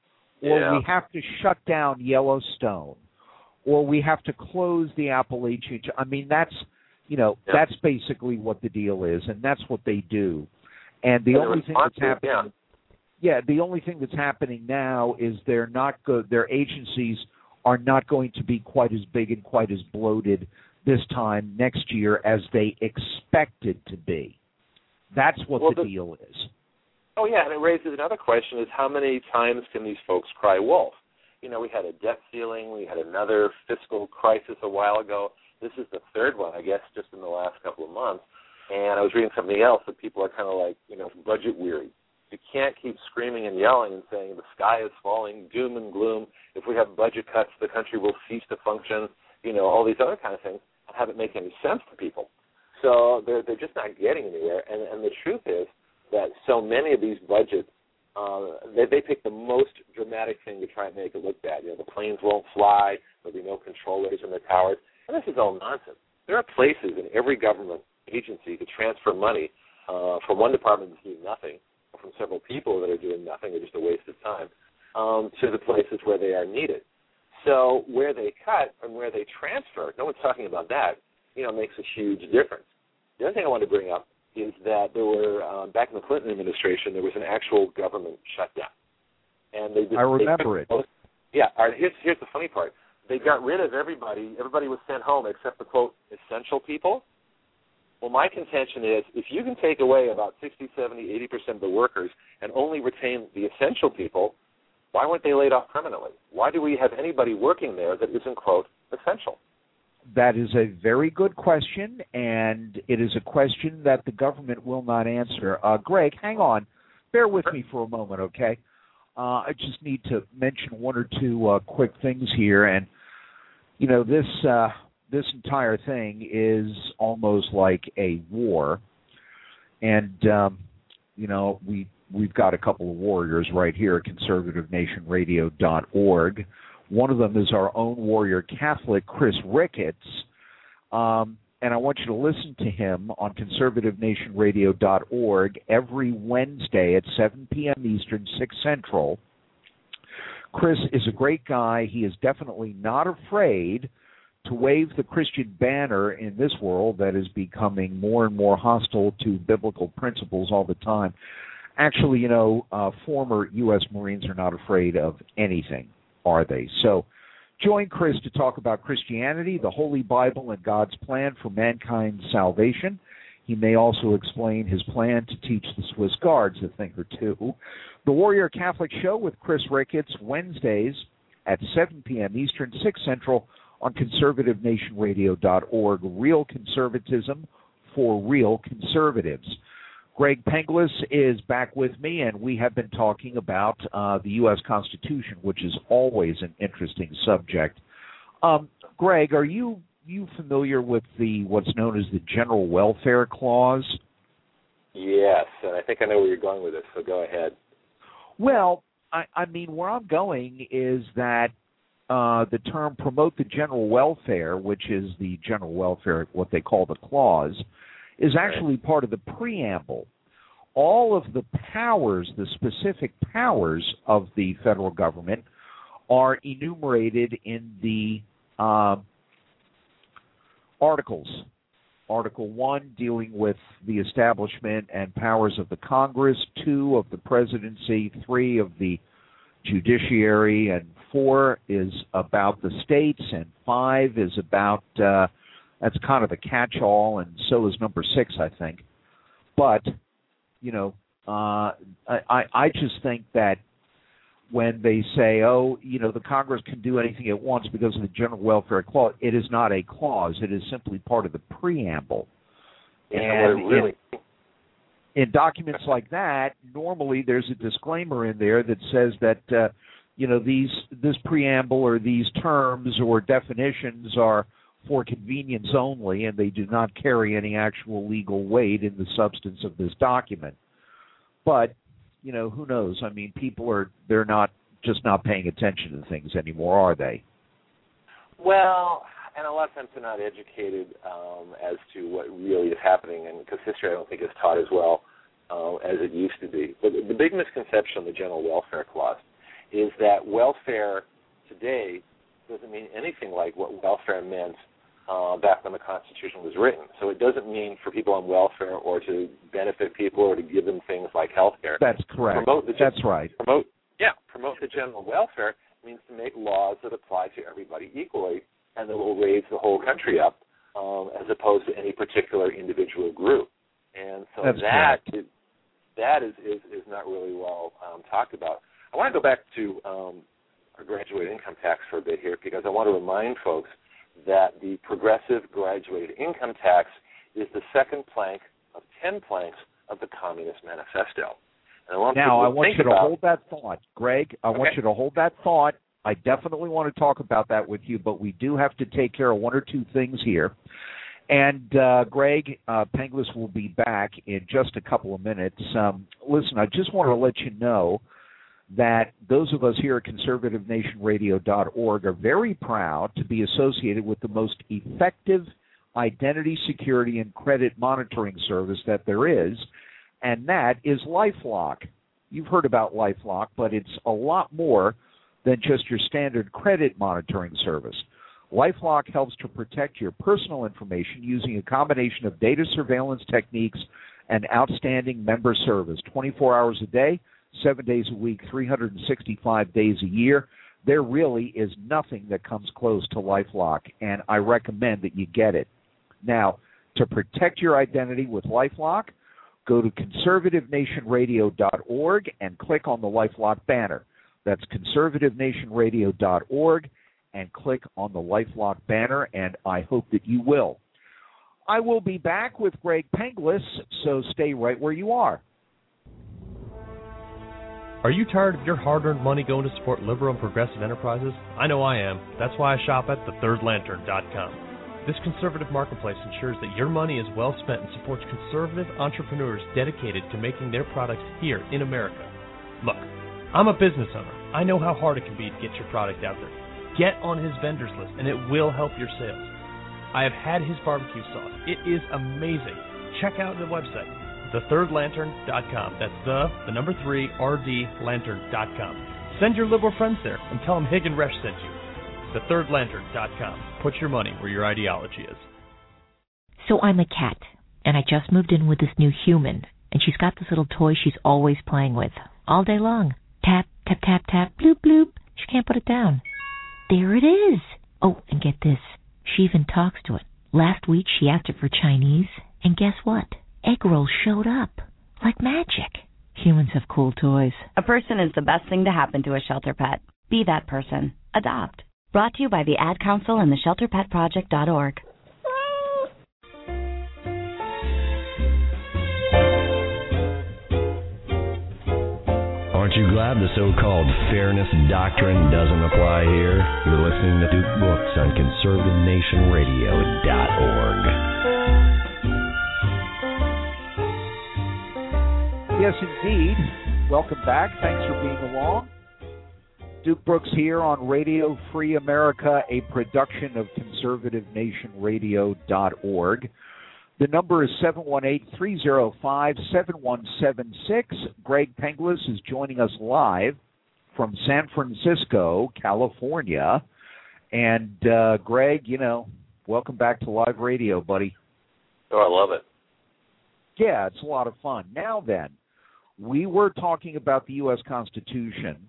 Or yeah. we have to shut down Yellowstone. Or we have to close the Appalachian. I mean, that's, you know, yeah. that's basically what the deal is, and that's what they do. And the and only thing that's happening, yeah. yeah, the only thing that's happening now is they're not good. Their agencies are not going to be quite as big and quite as bloated this time next year as they expected to be. That's what well, the, the deal is. Oh yeah, and it raises another question: is how many times can these folks cry wolf? You know, we had a debt ceiling, we had another fiscal crisis a while ago. This is the third one, I guess, just in the last couple of months. And I was reading something else that people are kind of like, you know, budget weary. You can't keep screaming and yelling and saying the sky is falling, doom and gloom. If we have budget cuts, the country will cease to function. You know, all these other kind of things, and have it make any sense to people. So they're they're just not getting anywhere. And and the truth is that so many of these budgets, uh, they they pick the most dramatic thing to try and make it look bad. You know, the planes won't fly. There'll be no controllers in the towers. And this is all nonsense. There are places in every government agency to transfer money uh, from one department that's doing nothing, or from several people that are doing nothing, or just a waste of time, um, to the places where they are needed. So where they cut and where they transfer, no one's talking about that, you know, makes a huge difference. The other thing I wanted to bring up is that there were, um, back in the Clinton administration, there was an actual government shutdown. And they just, I remember they, it. Most, yeah, all right, here's, here's the funny part. They got rid of everybody. Everybody was sent home except the, quote, essential people. Well, my contention is if you can take away about sixty, seventy, eighty percent of the workers and only retain the essential people, why weren't they laid off permanently? Why do we have anybody working there that isn't, quote, essential? That is a very good question, and it is a question that the government will not answer. Uh, Greg, hang on. Bear with me for a moment, okay? Uh, I just need to mention one or two uh, quick things here. And, you know, this uh, this entire thing is almost like a war. And, um, you know, we, we've got a couple of warriors right here at conservative nation radio dot org. One of them is our own warrior Catholic, Chris Ricketts. Um, and I want you to listen to him on conservative nation radio dot org every Wednesday at seven p.m. Eastern, six Central. Chris is a great guy. He is definitely not afraid to wave the Christian banner in this world that is becoming more and more hostile to biblical principles all the time. Actually, you know, uh, former U S Marines are not afraid of anything, are they? So join Chris to talk about Christianity, the Holy Bible, and God's plan for mankind's salvation. He may also explain his plan to teach the Swiss Guards a thing or two. The Warrior Catholic Show with Chris Ricketts, Wednesdays at seven p.m. Eastern, six Central on conservative nation radio dot org. Real conservatism for real conservatives. Greg Penglis is back with me, and we have been talking about uh, the U S Constitution, which is always an interesting subject. Um, Greg, are you you familiar with the what's known as the General Welfare Clause? Yes, and I think I know where you're going with this, so go ahead. Well, I, I mean, where I'm going is that uh, the term promote the general welfare, which is the general welfare, what they call the clause, is actually part of the preamble. All of the powers, the specific powers of the federal government are enumerated in the uh, articles. Article one, dealing with the establishment and powers of the Congress, two of the presidency, three of the judiciary, and four is about the states, and five is about, uh, that's kind of a catch-all, and so is number six, I think. But, you know, uh, I, I just think that when they say, oh, you know, the Congress can do anything it wants because of the General Welfare Clause, it is not a clause. It is simply part of the preamble. Yeah, and really. in, in documents like that, normally there's a disclaimer in there that says that, uh, you know, these this preamble or these terms or definitions are for convenience only, and they do not carry any actual legal weight in the substance of this document. But you know, who knows? I mean, people are, they're not, just not paying attention to things anymore, are they? Well, and a lot of times they're not educated um, as to what really is happening, and because history I don't think is taught as well uh, as it used to be. But the big misconception of the General Welfare Clause is that welfare today doesn't mean anything like what welfare meant Uh, back when the Constitution was written. So it doesn't mean for people on welfare or to benefit people or to give them things like health care. That's correct. Promote the, That's right. Promote, yeah, promote the general welfare means to make laws that apply to everybody equally and that will raise the whole country up um, as opposed to any particular individual group. And so That's that correct. is, that is, is, is not really well um, talked about. I want to go back to um, our graduate income tax for a bit here because I want to remind folks that the progressive graduated income tax is the second plank of ten planks of the Communist Manifesto. And I want now, I want you to about, hold that thought, Greg. I okay. want you to hold that thought. I definitely want to talk about that with you, but we do have to take care of one or two things here. And, uh, Greg, uh, Penglis will be back in just a couple of minutes. Um, listen, I just want to let you know that those of us here at conservative nation radio dot org are very proud to be associated with the most effective identity security and credit monitoring service that there is, and that is LifeLock. You've heard about LifeLock, but it's a lot more than just your standard credit monitoring service. LifeLock helps to protect your personal information using a combination of data surveillance techniques and outstanding member service, twenty-four hours a day, seven days a week, three hundred sixty-five days a year. There really is nothing that comes close to LifeLock, and I recommend that you get it. Now, to protect your identity with LifeLock, go to conservative nation radio dot org and click on the LifeLock banner. That's conservative nation radio dot org and click on the LifeLock banner, and I hope that you will. I will be back with Greg Penglis, so stay right where you are. Are you tired of your hard-earned money going to support liberal and progressive enterprises? I know I am. That's why I shop at the third lantern dot com. This conservative marketplace ensures that your money is well spent and supports conservative entrepreneurs dedicated to making their products here in America. Look, I'm a business owner. I know how hard it can be to get your product out there. Get on his vendors list, and it will help your sales. I have had his barbecue sauce. It is amazing. Check out the website, the third lantern dot com. That's the, the number three, R D lantern dot com. Send your liberal friends there and tell them Hig and Resch sent you. the third lantern dot com. Put your money where your ideology is. So I'm a cat, and I just moved in with this new human, and she's got this little toy she's always playing with, all day long. Tap, tap, tap, tap, bloop, bloop. She can't put it down. There it is. Oh, and get this. She even talks to it. Last week she asked it for Chinese, and guess what? Egg rolls showed up. Like magic. Humans have cool toys. A person is the best thing to happen to a shelter pet. Be that person. Adopt. Brought to you by the Ad Council and the shelter pet project dot org. Aren't you glad the so-called fairness doctrine doesn't apply here? You're listening to Duke Books on conservative nation radio dot org. Yes, indeed. Welcome back. Thanks for being along. Duke Brooks here on Radio Free America, a production of conservative nation radio dot org. The number is seven one eight, three oh five, seven one seven six. Greg Penglis is joining us live from San Francisco, California. And, uh, Greg, you know, welcome back to live radio, buddy. Oh, I love it. Yeah, it's a lot of fun. Now then, we were talking about the U S Constitution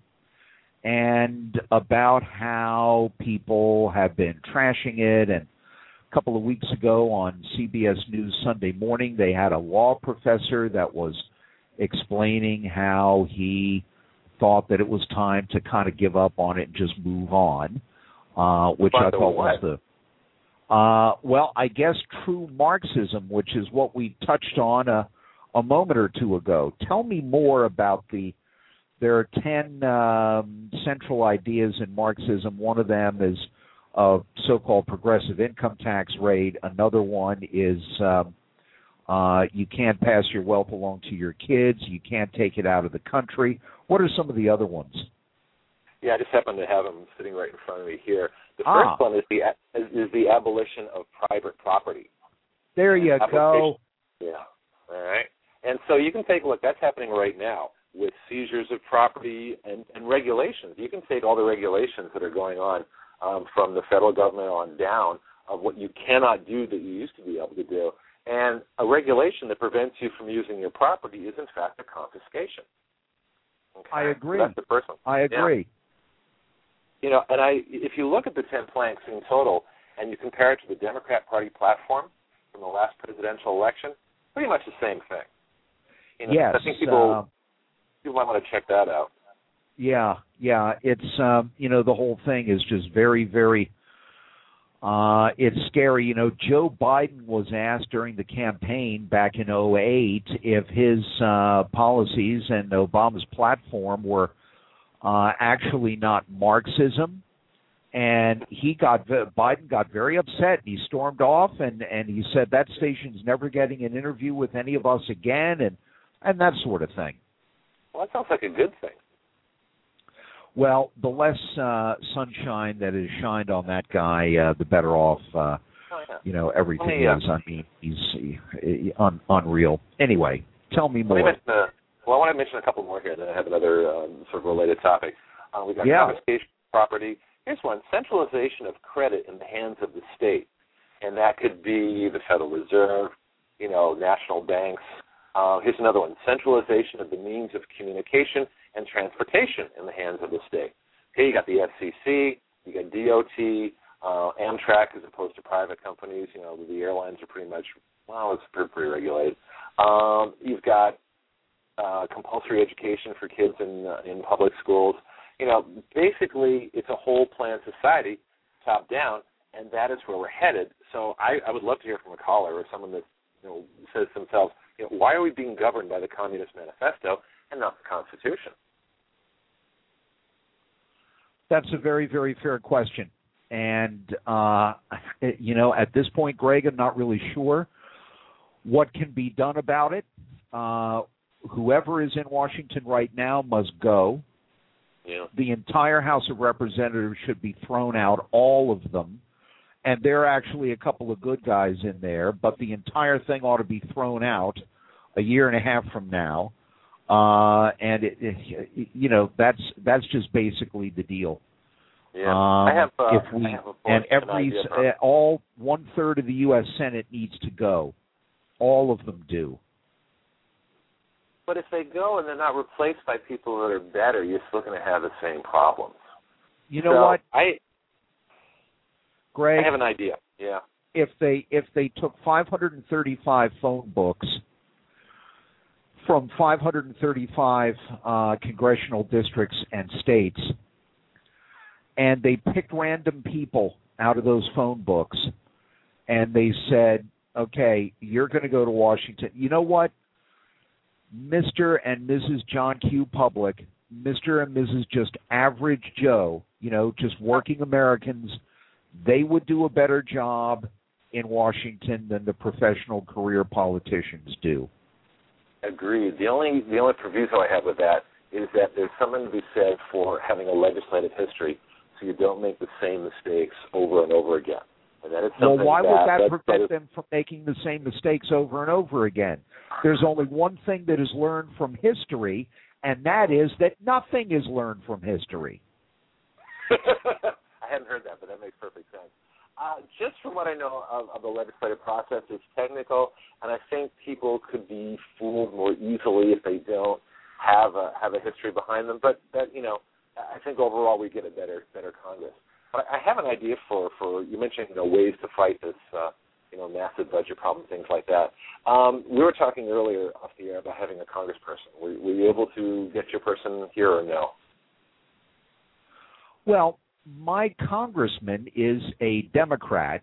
and about how people have been trashing it. And a couple of weeks ago on C B S News Sunday Morning, they had a law professor that was explaining how he thought that it was time to kind of give up on it and just move on, uh, which I thought was the, uh, well, I guess true Marxism, which is what we touched on a, a moment or two ago. Tell me more about the, there are ten um, central ideas in Marxism. One of them is a so-called progressive income tax rate. Another one is um, uh, you can't pass your wealth along to your kids. You can't take it out of the country. What are some of the other ones? Yeah, I just happen to have them sitting right in front of me here. The ah. first one is the is, is the abolition of private property. There you go. Yeah. All right. And so you can take a look. That's happening right now with seizures of property and, and regulations. You can take all the regulations that are going on um, from the federal government on down of what you cannot do that you used to be able to do. And a regulation that prevents you from using your property is, in fact, a confiscation. Okay? I agree. So that's the first one. I agree. Yeah. You know, and I, if you look at the ten planks in total and you compare it to the Democrat Party platform from the last presidential election, pretty much the same thing. You know, yes. I think people, uh, people might want to check that out. Yeah, yeah. It's, um, you know, the whole thing is just very, very, uh, it's scary. You know, Joe Biden was asked during the campaign back in oh eight if his uh, policies and Obama's platform were uh, actually not Marxism. And he got, Biden got very upset. He stormed off and, and he said that station's never getting an interview with any of us again and, and that sort of thing. Well, that sounds like a good thing. Well, the less uh, sunshine that is shined on that guy, uh, the better off, uh, oh, yeah. you know, everything me, uh, is. I mean, he's he, un, unreal. Anyway, tell me more. Let me mention, uh, well, I want to mention a couple more here, then I have another um, sort of related topic. Uh, we've got yeah. confiscation of property. Here's one, centralization of credit in the hands of the state. And that could be the Federal Reserve, you know, national banks. Uh, here's another one, centralization of the means of communication and transportation in the hands of the state. Okay, you got the F C C, you got D O T, uh, Amtrak as opposed to private companies. You know, the airlines are pretty much, well, it's pretty, pretty regulated. Um, you've got uh, compulsory education for kids in uh, in public schools. You know, basically, it's a whole plan society, top down, and that is where we're headed. So I, I would love to hear from a caller or someone that, you know, says to themselves, you know, why are we being governed by the Communist Manifesto and not the Constitution? That's a very, very fair question. And, uh, you know, at this point, Greg, I'm not really sure what can be done about it. Uh, whoever is in Washington right now must go. Yeah. The entire House of Representatives should be thrown out, all of them. And there are actually a couple of good guys in there, but the entire thing ought to be thrown out a year and a half from now. Uh, and, it, it, you know, that's that's just basically the deal. Yeah, um, I have, uh, if we, I have a and every, idea for- uh, all one-third of the U S Senate needs to go. All of them do. But if they go and they're not replaced by people that are better, you're still going to have the same problems. You know so what? I, Greg, I have an idea, yeah. If they if they took five hundred thirty-five phone books from five hundred thirty-five uh, congressional districts and states, and they picked random people out of those phone books, and they said, okay, you're going to go to Washington. You know what? Mister and Missus John Q. Public, Mister and Missus just average Joe, you know, just working Americans, they would do a better job in Washington than the professional career politicians do. Agreed. The only the only proviso I have with that is that there's something to be said for having a legislative history, so you don't make the same mistakes over and over again. And that is well, something why that, would that that prevent that is, them from making the same mistakes over and over again? There's only one thing that is learned from history, and that is that nothing is learned from history. I hadn't heard that, but that makes perfect sense. Uh, just from what I know of, of the legislative process, it's technical, and I think people could be fooled more easily if they don't have a have a history behind them. But that, you know, I think overall we get a better better Congress. But I have an idea for, for you mentioned, you know, ways to fight this, uh, you know, massive budget problem, things like that. Um, we were talking earlier off the air about having a congressperson. Were, were you able to get your person here or no? Well, my congressman is a Democrat,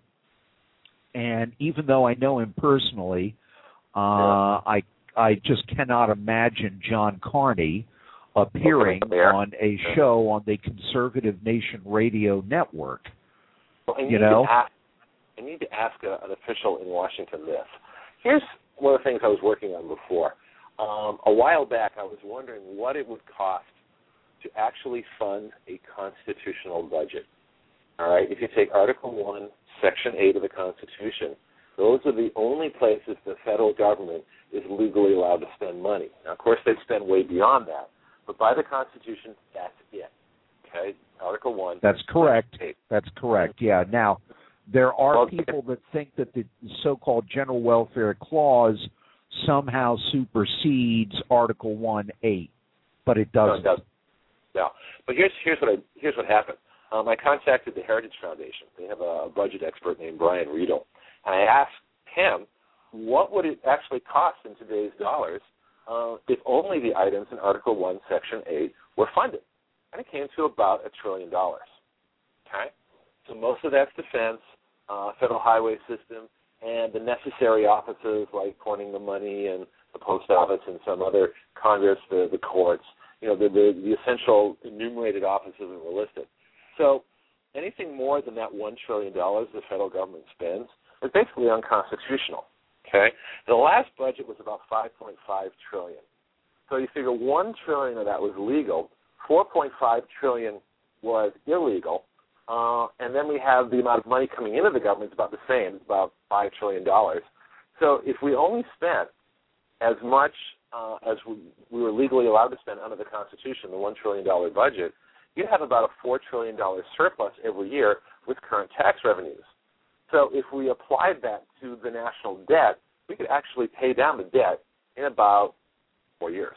and even though I know him personally, uh, yeah. I I just cannot imagine John Carney appearing on a show on the Conservative Nation Radio Network. Well, I you know, ask, I need to ask a, an official in Washington this. Here's one of the things I was working on before. Um, a while back, I was wondering what it would cost to actually fund a constitutional budget. All right, if you take Article One, Section Eight of the Constitution, those are the only places the federal government is legally allowed to spend money. Now, of course, they spend way beyond that. But by the Constitution, that's it. Okay, Article One. That's correct. That's correct. Yeah. Now, there are people that think that the so-called General Welfare Clause somehow supersedes Article One eight, but it doesn't. No, it doesn't. No. But here's here's what I, here's what happened. Um, I contacted the Heritage Foundation. They have a budget expert named Brian Riedel, and I asked him what would it actually cost in today's dollars Uh, if only the items in Article One, Section Eight were funded, and it came to about a trillion dollars. Okay, so most of that's defense, uh, federal highway system, and the necessary offices like pointing the money and the post office and some other Congress, the, the courts. You know, the, the the essential enumerated offices that were listed. So anything more than that one trillion dollars the federal government spends is basically unconstitutional. Okay, the last budget was about five point five trillion dollars. So you figure one trillion dollars of that was legal, four point five trillion dollars was illegal, uh, and then we have the amount of money coming into the government is about the same, it's about five trillion dollars. So if we only spent as much uh, as we, we were legally allowed to spend under the Constitution, the one trillion dollars budget, you'd have about a four trillion dollars surplus every year with current tax revenues. So if we applied that to the national debt, we could actually pay down the debt in about four years.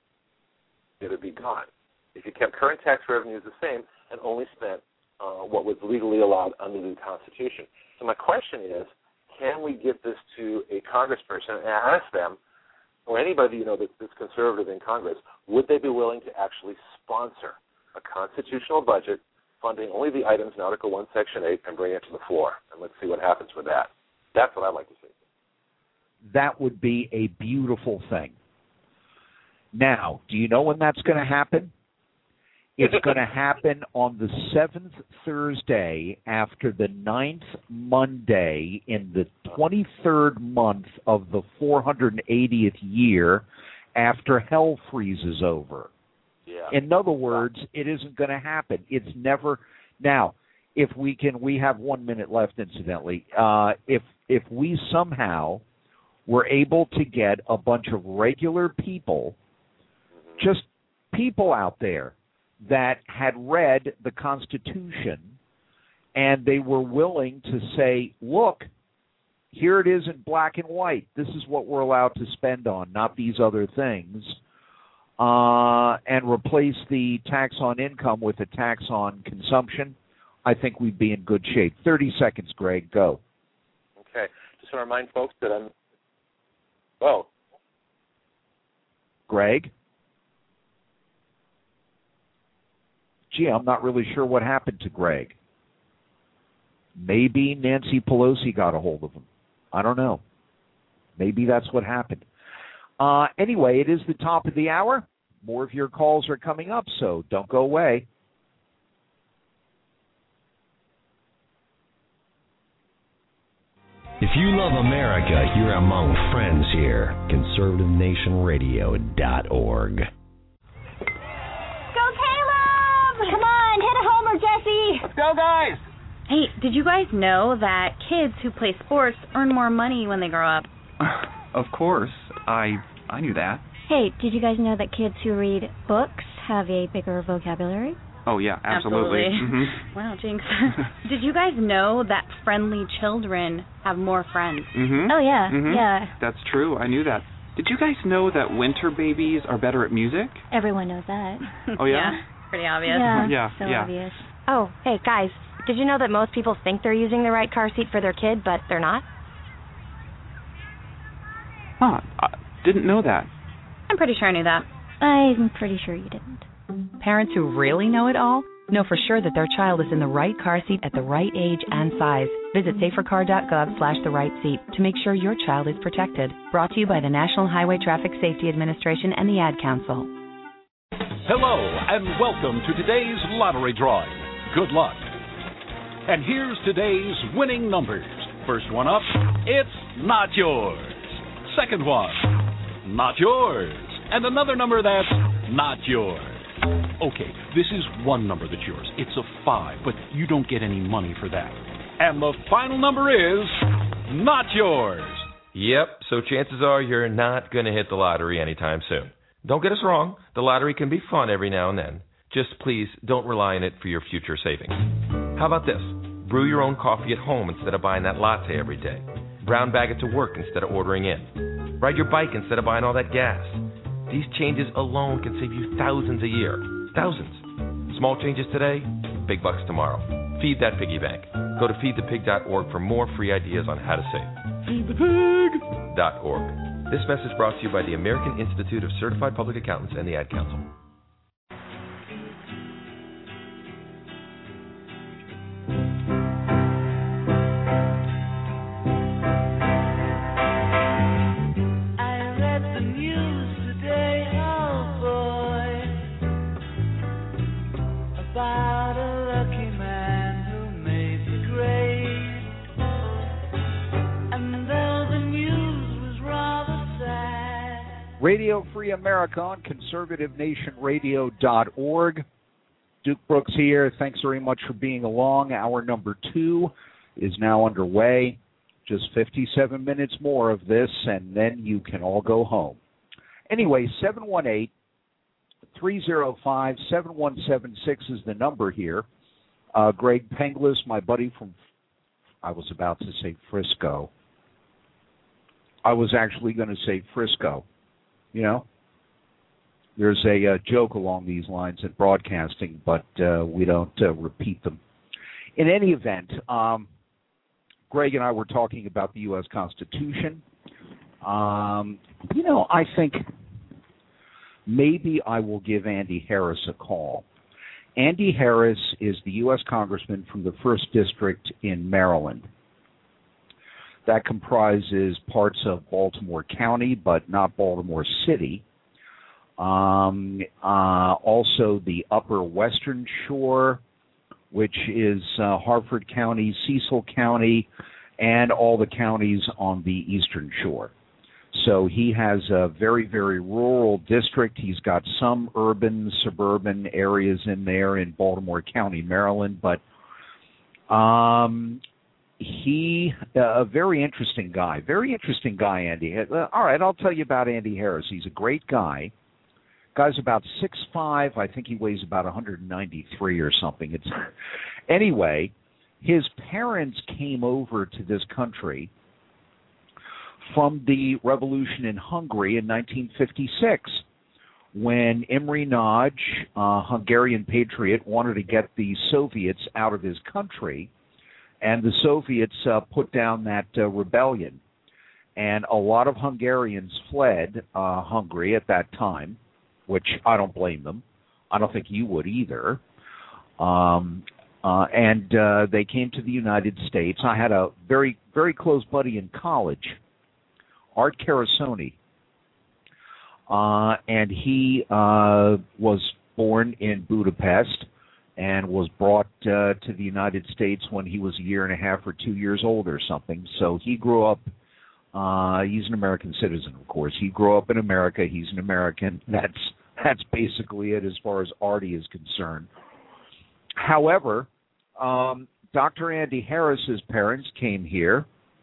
It would be gone. If you kept current tax revenues the same and only spent uh, what was legally allowed under the Constitution. So my question is, can we get this to a congressperson and ask them, or anybody you know that's, that's conservative in Congress, would they be willing to actually sponsor a constitutional budget funding only the items in Article One, Section Eight, and bring it to the floor, and let's see what happens with that. That's what I'd like to see. That would be a beautiful thing. Now, do you know when that's going to happen? It's going to happen on the seventh Thursday after the ninth Monday in the twenty-third month of the four hundred eightieth year after hell freezes over. Yeah. In other words, it isn't going to happen. It's never. Now, if we can, we have one minute left, incidentally. Uh, if if we somehow were able to get a bunch of regular people, mm-hmm. just people out there that had read the Constitution and they were willing to say, look, here it is in black and white. This is what we're allowed to spend on, not these other things. Uh, and replace the tax on income with a tax on consumption, I think we'd be in good shape. thirty seconds, Greg. Go. Okay. Just want to remind folks that I'm... Oh. Greg? Gee, I'm not really sure what happened to Greg. Maybe Nancy Pelosi got a hold of him. I don't know. Maybe that's what happened. Uh, anyway, it is the top of the hour. more of your calls are coming up, so don't go away. If you love America, you're among friends here. conservative nation radio dot org. Go Caleb! Come on, hit a homer, Jesse! Let's go, guys! Hey, did you guys know that kids who play sports earn more money when they grow up? Of course. I I knew that. Hey, did you guys know that kids who read books have a bigger vocabulary? Oh, yeah, absolutely. Absolutely. Mm-hmm. Wow, jinx. Did you guys know that friendly children have more friends? Mm-hmm. Oh, yeah, mm-hmm. yeah. That's true. I knew that. Did you guys know that winter babies are better at music? Everyone knows that. Oh, yeah? Yeah, pretty obvious. Yeah, yeah, so yeah. obvious. Oh, hey, guys, did you know that most people think they're using the right car seat for their kid, but they're not? Huh, I didn't know that. I'm pretty sure I knew that. I'm pretty sure you didn't. Parents who really know it all know for sure that their child is in the right car seat at the right age and size. Visit safercar.gov slash the right seat to make sure your child is protected. Brought to you by the National Highway Traffic Safety Administration and the Ad Council. Hello, and welcome to today's lottery drawing. Good luck. And here's today's winning numbers. First one up, it's not yours. Second one, not yours. And another number that's not yours. Okay, this is one number that's yours. It's a five, but you don't get any money for that. And the final number is not yours. Yep, so chances are you're not going to hit the lottery anytime soon. Don't get us wrong, the lottery can be fun every now and then. Just please don't rely on it for your future savings. How about this? Brew your own coffee at home instead of buying that latte every day. Brown bag it to work instead of ordering in. Ride your bike instead of buying all that gas. These changes alone can save you thousands a year. Thousands. Small changes today, big bucks tomorrow. Feed that piggy bank. Go to feed the pig dot org for more free ideas on how to save. feed the pig dot org. This message brought to you by the American Institute of Certified Public Accountants and the Ad Council. Radio Free America on conservative nation radio dot org. Duke Brooks here. Thanks very much for being along. Hour number two is now underway. Just fifty-seven minutes more of this, and then you can all go home. Anyway, seven one eight, three oh five, seven one seven six is the number here. Uh, Greg Penglis, my buddy from, I was about to say Frisco. I was actually going to say Frisco. You know, there's a uh, joke along these lines in broadcasting, but uh, we don't uh, repeat them. In any event, um, Greg and I were talking about the U S Constitution. Um, you know, I think maybe I will give Andy Harris a call. Andy Harris is the U S Congressman from the first District in Maryland. That comprises parts of Baltimore County, but not Baltimore City. Um, uh, also the Upper Western Shore, which is uh, Harford County, Cecil County, and all the counties on the Eastern Shore. So he has a very, very rural district. He's got some urban, suburban areas in there in Baltimore County, Maryland, but um, he, uh, a very interesting guy, very interesting guy, Andy. Uh, all right, I'll tell you about Andy Harris. He's a great guy. Guy's about six five. I think he weighs about one hundred ninety-three or something. It's anyway, his parents came over to this country from the revolution in Hungary in nineteen fifty-six, when Imre Nagy, a Hungarian patriot, wanted to get the Soviets out of his country, and the Soviets uh, put down that uh, rebellion. And a lot of Hungarians fled uh, Hungary at that time, which I don't blame them. I don't think you would either. Um, uh, and uh, they came to the United States. I had a very, very close buddy in college, Art Carasoni. uh, and he uh, was born in Budapest and was brought uh, to the United States when he was a year and a half or two years old or something. So he grew up, uh, he's an American citizen, of course. He grew up in America. He's an American. That's that's basically it as far as Artie is concerned. However, um, Doctor Andy Harris's parents came here,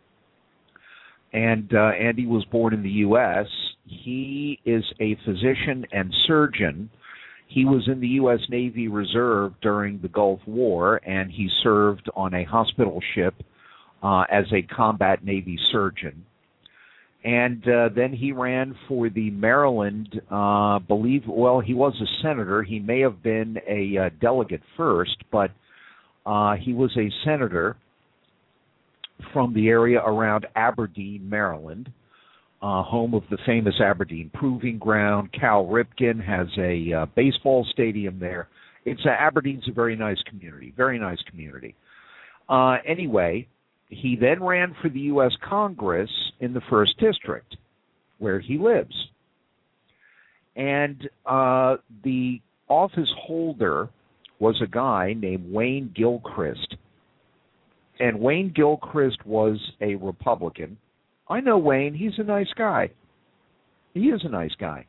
and uh, Andy was born in the U S He is a physician and surgeon. He was in the U S Navy Reserve during the Gulf War, and he served on a hospital ship uh, as a combat Navy surgeon. And uh, then he ran for the Maryland, uh, believe, well, he was a senator. He may have been a uh, delegate first, but uh, he was a senator from the area around Aberdeen, Maryland. Uh, home of the famous Aberdeen Proving Ground. Cal Ripken has a uh, baseball stadium there. It's uh, Aberdeen's a very nice community, very nice community. Uh, anyway, he then ran for the U S Congress in the first District, where he lives. And uh, the office holder was a guy named Wayne Gilchrist. And Wayne Gilchrist was a Republican. I know Wayne. He's a nice guy. He is a nice guy.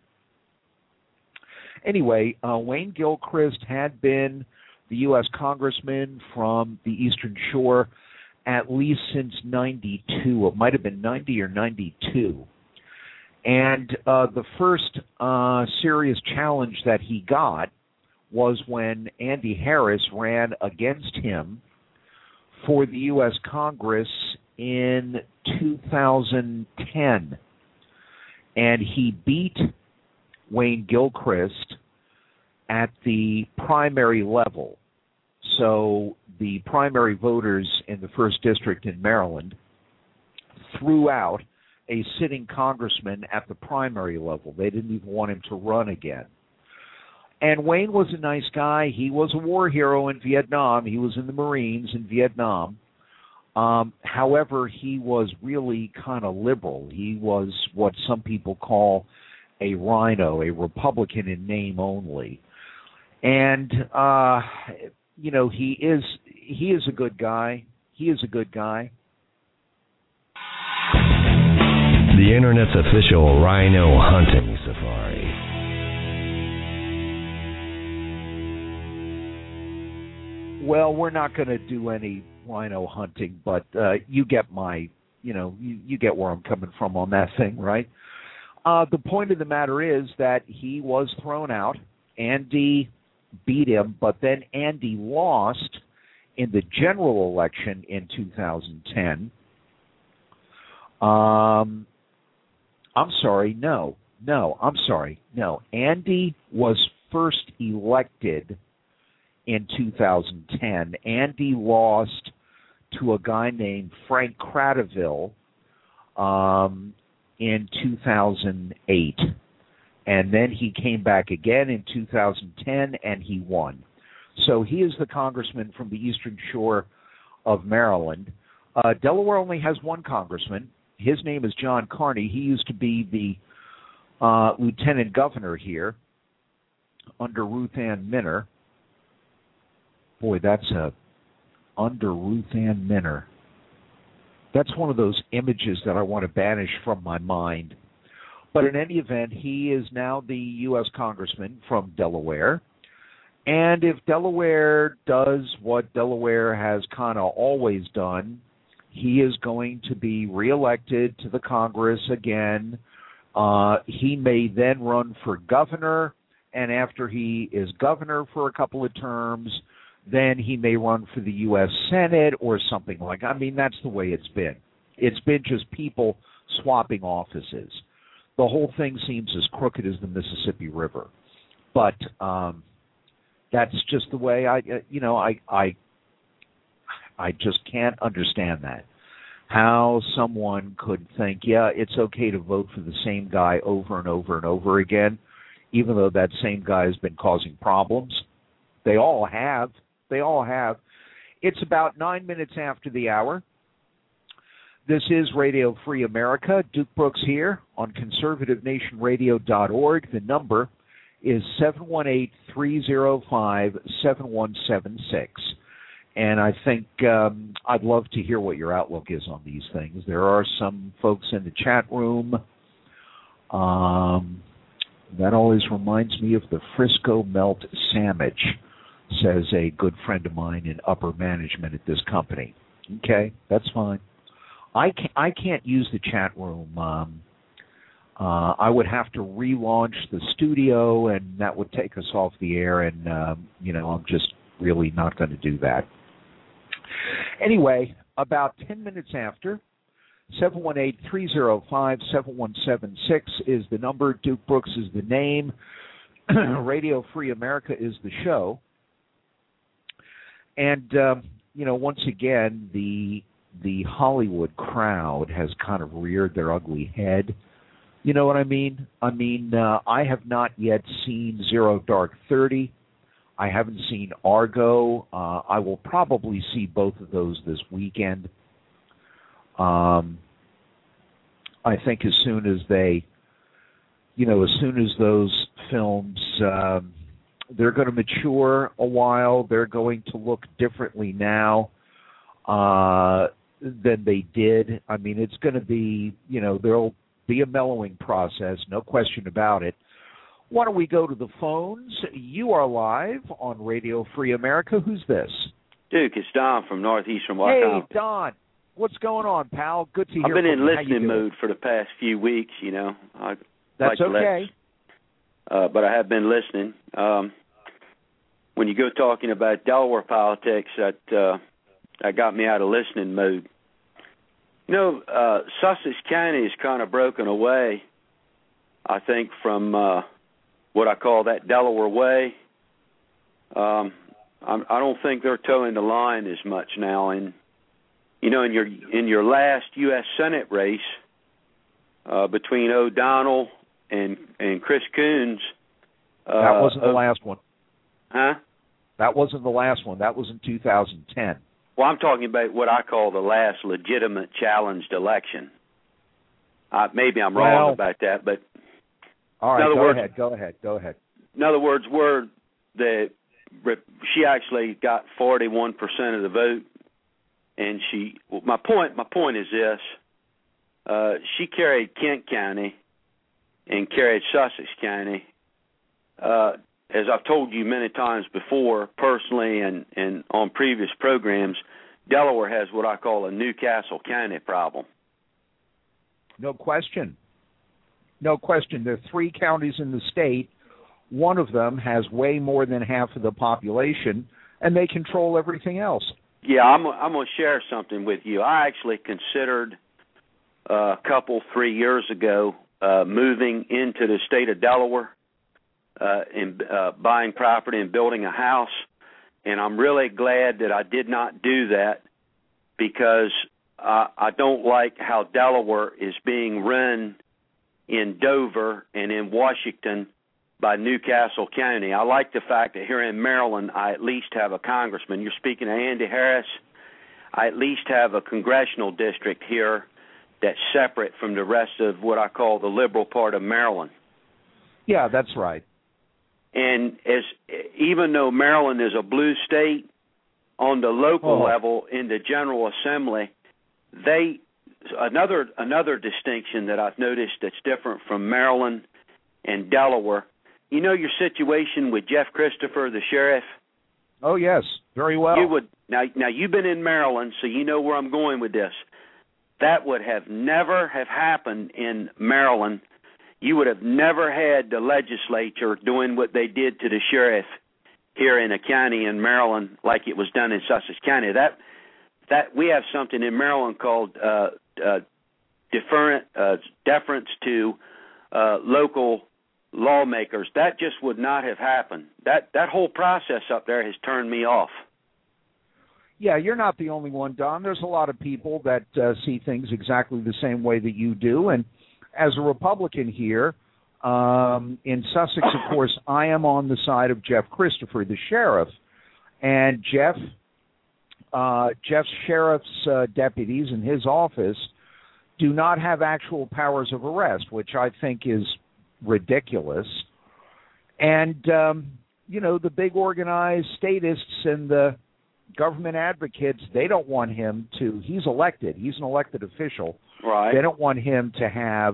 Anyway, uh, Wayne Gilchrist had been the U S congressman from the Eastern Shore at least since ninety-two. It might have been ninety or ninety-two. And uh, the first uh, serious challenge that he got was when Andy Harris ran against him for the U S Congress in two thousand ten, and he beat Wayne Gilchrist at the primary level. So the primary voters in the first District in Maryland threw out a sitting congressman at the primary level. They didn't even want him to run again. And Wayne was a nice guy. He was a war hero in Vietnam. He was in the Marines in Vietnam. Um, however, he was really kind of liberal. He was what some people call a rhino, a Republican in name only. And, uh, you know, he is he is a good guy. He is a good guy. The Internet's official rhino hunting safari. Well, we're not going to do any rhino hunting, but uh, you get my, you know, you, you get where I'm coming from on that thing, right? Uh, the point of the matter is that he was thrown out. Andy beat him, but then Andy lost in the general election in two thousand ten. Um, I'm sorry, no, no, I'm sorry, no. Andy was first elected in two thousand ten. Andy lost to a guy named Frank Cradaville um, in two thousand eight. And then he came back again in two thousand ten, and he won. So he is the congressman from the Eastern Shore of Maryland. Uh, Delaware only has one congressman. His name is John Carney. He used to be the uh, lieutenant governor here under Ruth Ann Minner. Boy, that's a under Ruth Ann Minner. That's one of those images that I want to banish from my mind. But in any event, he is now the U S congressman from Delaware. And if Delaware does what Delaware has kind of always done, he is going to be reelected to the Congress again. Uh, he may then run for governor, and after he is governor for a couple of terms, then he may run for the U S Senate or something like that. I mean, that's the way it's been. It's been just people swapping offices. The whole thing seems as crooked as the Mississippi River. But um, that's just the way I, you know, I, I, I just can't understand that. How someone could think, yeah, it's okay to vote for the same guy over and over and over again, even though that same guy has been causing problems. They all have. They all have. It's about nine minutes after the hour. This is Radio Free America. Duke Brooks here on conservative nation radio dot org. The number is seven one eight, three oh five, seven one seven six. And I think um, I'd love to hear what your outlook is on these things. There are some folks in the chat room. Um, that always reminds me of the Frisco Melt Sandwich, says a good friend of mine in upper management at this company. Okay, that's fine. I can't, I can't use the chat room. Um, uh, I would have to relaunch the studio, and that would take us off the air, and, um, you know, I'm just really not going to do that. Anyway, about ten minutes after, seven one eight, three oh five, seven one seven six is the number. Duke Brooks is the name. Radio Free America is the show. And, um, you know, once again, the the Hollywood crowd has kind of reared their ugly head. You know what I mean? I mean, uh, I have not yet seen Zero Dark Thirty. I haven't seen Argo. Uh, I will probably see both of those this weekend. Um, I think as soon as they, you know, as soon as those films, um, they're going to mature a while. They're going to look differently now uh, than they did. I mean, it's going to be, you know, there'll be a mellowing process, no question about it. Why don't we go to the phones? You are live on Radio Free America. Who's this? Duke, it's Don from northeastern Washington. Hey, Don. What's going on, pal? Good to hear I've been from in you. listening mood for the past few weeks, you know. I That's like okay. Let, uh, but I have been listening. Um, when you go talking about Delaware politics, that, uh, that got me out of listening mode. You know, uh, Sussex County is kind of broken away, I think, from... Uh, what I call that Delaware way. Um, I'm, I don't think they're towing the line as much now. And you know, in your in your last U S Senate race uh, between O'Donnell and and Chris Coons, uh, that wasn't the last one. Huh? That wasn't the last one. That was in two thousand ten. Well, I'm talking about what I call the last legitimate challenged election. Uh, maybe I'm wrong well, about that, but. All right, go words, ahead, go ahead, go ahead. In other words, word that she actually got forty-one percent of the vote, and she. Well, my point, my point is this: uh, she carried Kent County and carried Sussex County. Uh, as I've told you many times before, personally and, and on previous programs, Delaware has what I call a Newcastle County problem. No question. No question. There are three counties in the state. One of them has way more than half of the population, and they control everything else. Yeah, I'm, I'm going to share something with you. I actually considered uh, a couple, three years ago, uh, moving into the state of Delaware uh, and uh, buying property and building a house, and I'm really glad that I did not do that because uh, I don't like how Delaware is being run in Dover and in Washington by Newcastle County. I like the fact that here in Maryland, I at least have a congressman. You're speaking of Andy Harris. I at least have a congressional district here that's separate from the rest of what I call the liberal part of Maryland. Yeah, that's right. And as even though Maryland is a blue state, on the local oh. level in the General Assembly, they Another another distinction that I've noticed that's different from Maryland and Delaware, you know your situation with Jeff Christopher, the sheriff? Oh, yes, very well. You would now, now you've been in Maryland, so you know where I'm going with this. That would have never have happened in Maryland. You would have never had the legislature doing what they did to the sheriff here in a county in Maryland like it was done in Sussex County. That that we have something in Maryland called uh, uh, deferent uh, deference to uh, local lawmakers. That just would not have happened. That that whole process up there has turned me off. Yeah, you're not the only one, Don. There's a lot of people that uh, see things exactly the same way that you do. And as a Republican here um, in Sussex, of course, I am on the side of Jeff Christopher, the sheriff. And Jeff, uh, Jeff's sheriff's uh, deputies in his office do not have actual powers of arrest, which I think is ridiculous. And, um, you know, the big organized statists and the government advocates, they don't want him to, he's elected, he's an elected official. Right. They don't want him to have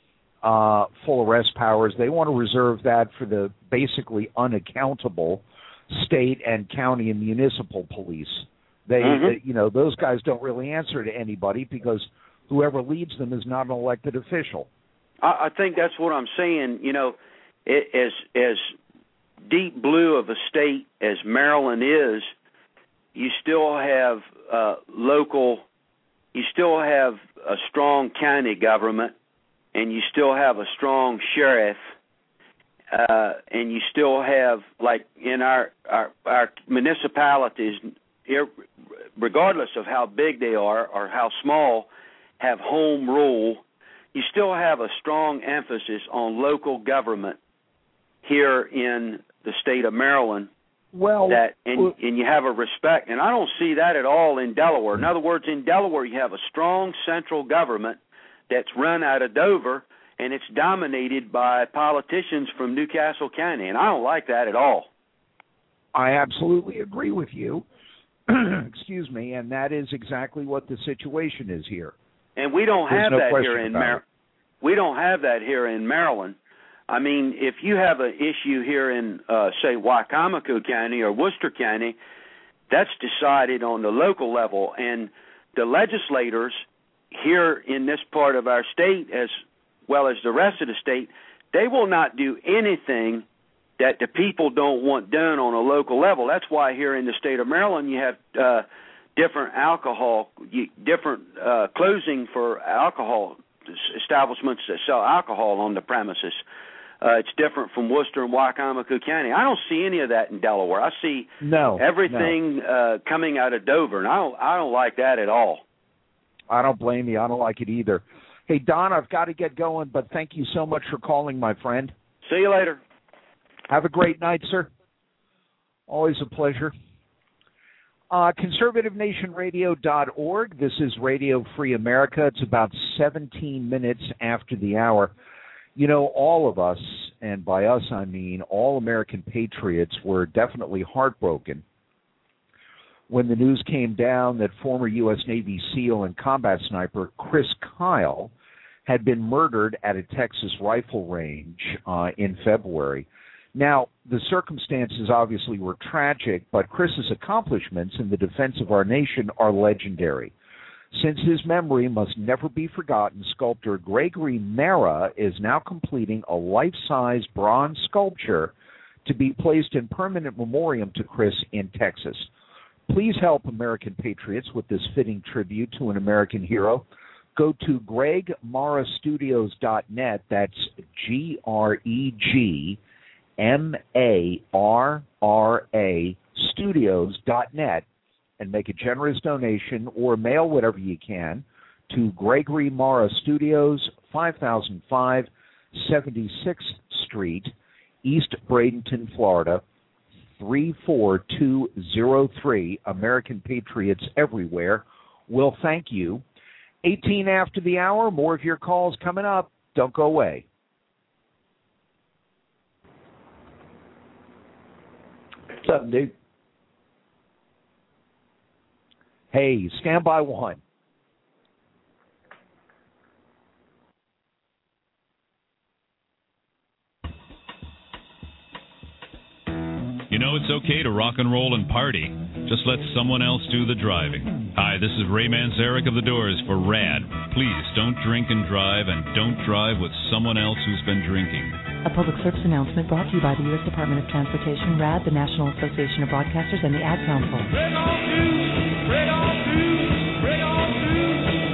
uh, full arrest powers. They want to reserve that for the basically unaccountable state and county and municipal police. They, Mm-hmm. they, you know, those guys don't really answer to anybody because whoever leads them is not an elected official. I, I think that's what I'm saying. You know, it, as as deep blue of a state as Maryland is, you still have uh, local, you still have a strong county government, and you still have a strong sheriff, uh, and you still have, like in our our, our municipalities, regardless of how big they are or how small, have home rule. You still have a strong emphasis on local government here in the state of Maryland. Well, that and, and you have a respect, and I don't see that at all in Delaware. In other words, in Delaware, you have a strong central government that's run out of Dover, and it's dominated by politicians from Newcastle County, and I don't like that at all. I absolutely agree with you. Excuse me, and that is exactly what the situation is here. And we don't There's have no that question here in about Maryland. We don't have that here in Maryland. I mean, if you have an issue here in, uh, say, Wicomico County or Worcester County, that's decided on the local level. And the legislators here in this part of our state, as well as the rest of the state, they will not do anything that the people don't want done on a local level. That's why here in the state of Maryland you have uh, different alcohol, different uh, closing for alcohol establishments that sell alcohol on the premises. Uh, it's different from Worcester and Wicomico County. I don't see any of that in Delaware. I see no, everything no. Uh, coming out of Dover, and I don't, I don't like that at all. I don't blame you. I don't like it either. Hey, Don, I've got to get going, but thank you so much for calling, my friend. See you later. Have a great night, sir. Always a pleasure. Uh, conservative nation radio dot org. This is Radio Free America. It's about seventeen minutes after the hour. You know, all of us, and by us I mean all American patriots, were definitely heartbroken when the news came down that former U S Navy SEAL and combat sniper Chris Kyle had been murdered at a Texas rifle range uh, in February. Now, the circumstances obviously were tragic, but Chris's accomplishments in the defense of our nation are legendary. Since his memory must never be forgotten, sculptor Gregory Mara is now completing a life-size bronze sculpture to be placed in permanent memoriam to Chris in Texas. Please help American patriots with this fitting tribute to an American hero. Go to greg mara studios dot net. That's G R E G M A R R A studios dot net and make a generous donation or mail whatever you can to Gregory Mara Studios, five thousand five seventy-sixth Street, East Bradenton, Florida, three four two zero three. American patriots everywhere will thank you. eighteen after the hour, more of your calls coming up. Don't go away. What's up, dude? Hey, stand by one. You know it's okay to rock and roll and party. Just let someone else do the driving. Hi, this is Ray Manzarek of The Doors for RAD. Please don't drink and drive, and don't drive with someone else who's been drinking. A public service announcement brought to you by the U S Department of Transportation, RAD, the National Association of Broadcasters, and the Ad Council. Break on through, break on through, break on through.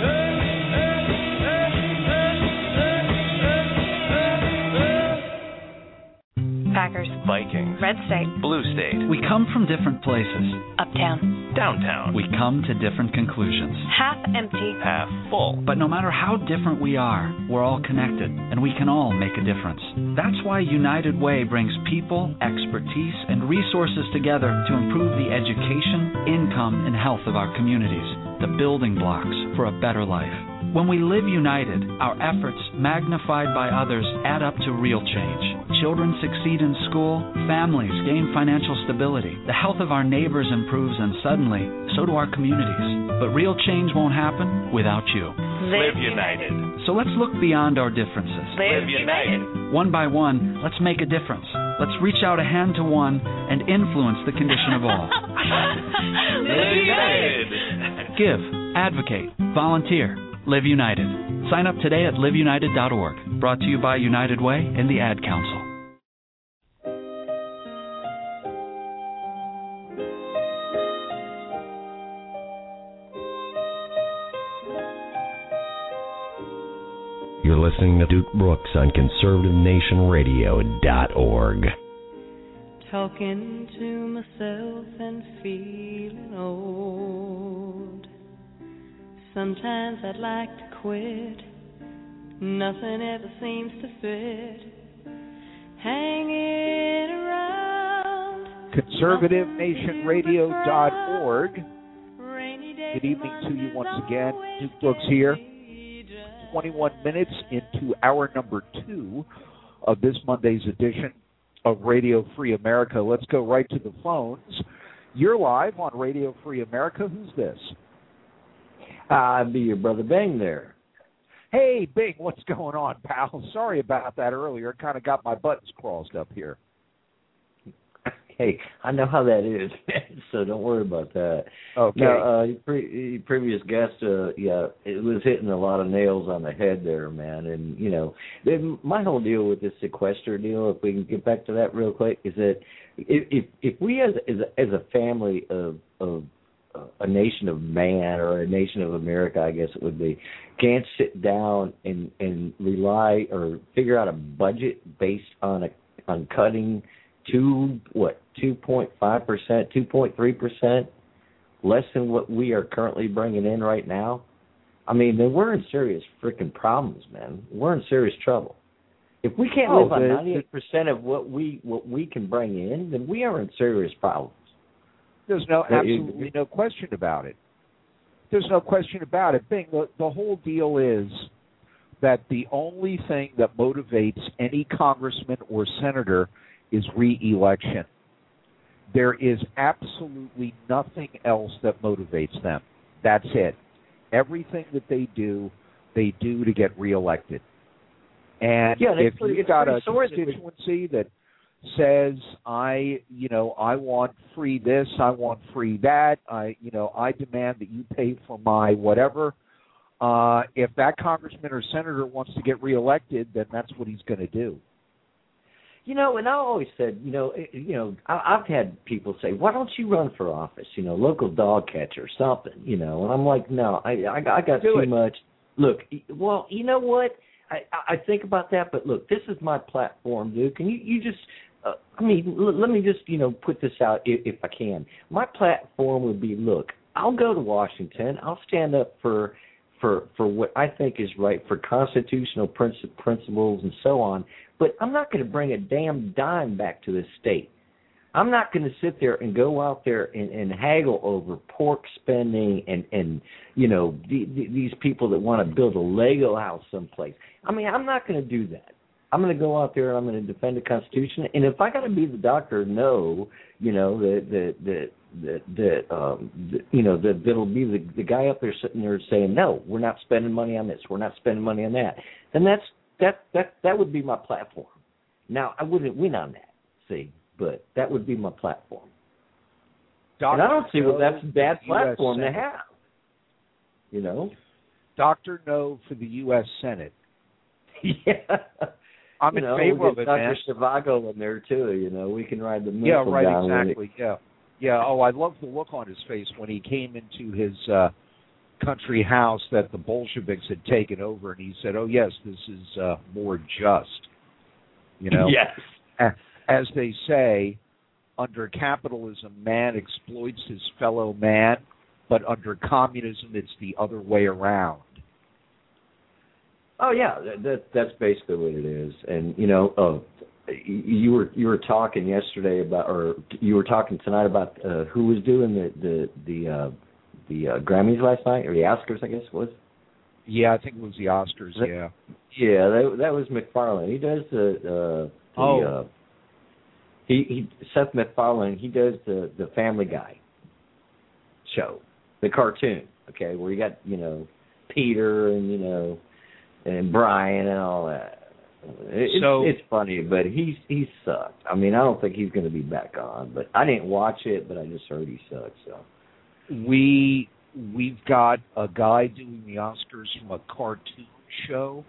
Packers. Vikings. Red State. Blue State. We come from different places. Uptown. Downtown. We come to different conclusions. Half empty. Half full. But no matter how different we are, we're all connected, and we can all make a difference. That's why United Way brings people, expertise, and resources together to improve the education, income, and health of our communities, the building blocks for a better life. When we live united, our efforts, magnified by others, add up to real change. Children succeed in school, families gain financial stability, the health of our neighbors improves, and suddenly, so do our communities. But real change won't happen without you. Live united. So let's look beyond our differences. Live united. One by one, let's make a difference. Let's reach out a hand to one and influence the condition of all. Live united. Give, advocate, volunteer. Live United. Sign up today at live united dot org. Brought to you by United Way and the Ad Council. You're listening to Duke Brooks on conservative nation radio dot org. Talking to myself and feeling old. Sometimes I'd like to quit. Nothing ever seems to fit. Hanging around. conservative nation radio dot org. Good evening to you once again. Duke Brooks here. twenty-one minutes into hour number two of this Monday's edition of Radio Free America. Let's go right to the phones. You're live on Radio Free America. Who's this? I'd be your brother Bing there. Hey, Bing, what's going on, pal? Sorry about that earlier. Kind of got my buttons crossed up here. Hey, I know how that is, so don't worry about that. Okay. Now, uh, your, pre- your previous guest, uh, yeah, it was hitting a lot of nails on the head there, man. And, you know, my whole deal with this sequester deal, if we can get back to that real quick, is that if if, if we as, as, a, as a family of, of a nation of man, or a nation of America, I guess it would be, can't sit down and, and rely or figure out a budget based on a on cutting two what two point five percent, two point three percent less than what we are currently bringing in right now, I mean, then we're in serious freaking problems, man. We're in serious trouble. If we can't oh, live on the, ninety-eight percent of what we what we can bring in, then we are in serious problems. There's no absolutely no question about it. There's no question about it. Bing, the, the whole deal is that the only thing that motivates any congressman or senator is re-election. There is absolutely nothing else that motivates them. That's it. Everything that they do, they do to get reelected. And yeah, if pretty, you've got a sure constituency that says, I, you know, I want free this, I want free that, I, you know, I demand that you pay for my whatever. Uh, if that congressman or senator wants to get reelected, then that's what he's going to do. You know, and I always said, you know, you know, I, I've had people say, "Why don't you run for office? You know, local dog catcher or something." You know, and I'm like, "No, I, I, I got do too it. much." Look, well, you know what? I, I think about that, but look, this is my platform, Duke, and you, you just, uh, I mean, l- let me just, you know, put this out if, if I can. My platform would be, look, I'll go to Washington, I'll stand up for, for, for what I think is right, for constitutional princi- principles and so on. But I'm not going to bring a damn dime back to this state. I'm not going to sit there and go out there and, and haggle over pork spending and, and you know, the, the, these people that want to build a Lego house someplace. I mean, I'm not going to do that. I'm going to go out there and I'm going to defend the Constitution. And if I got to be the doctor, no, you know, that that that that, that um, the, you know, that that'll be the, the guy up there sitting there saying, no, we're not spending money on this, we're not spending money on that. Then that's that that that would be my platform. Now, I wouldn't win on that, see, but that would be my platform. Doctor and I don't see what that's a bad platform to have. You know, Doctor No for the U S Senate. Yeah, I'm you in know, favor of it, Doctor man. Zhivago in there too. You know, we can ride the yeah, right, down exactly. Yeah, yeah. Oh, I love the look on his face when he came into his uh, country house that the Bolsheviks had taken over, and he said, "Oh yes, this is uh, more just." You know, yes. As they say, under capitalism, man exploits his fellow man, but under communism, it's the other way around. Oh yeah, that that's basically what it is. And you know, uh, you were you were talking yesterday about, or you were talking tonight about uh, who was doing the the the uh, the uh, Grammys last night, or the Oscars, I guess it was. Yeah, I think it was the Oscars. That, yeah. Yeah, that that was MacFarlane. He does the, uh, the oh. uh, he he Seth MacFarlane. He does the the Family Guy show, the cartoon. Okay, where you got you know Peter and you know and Brian and all that. It's, so, it's funny, but he's he sucked. I mean, I don't think he's going to be back on. But I didn't watch it, but I just heard he sucked. So we we've got a guy doing the Oscars from a cartoon show.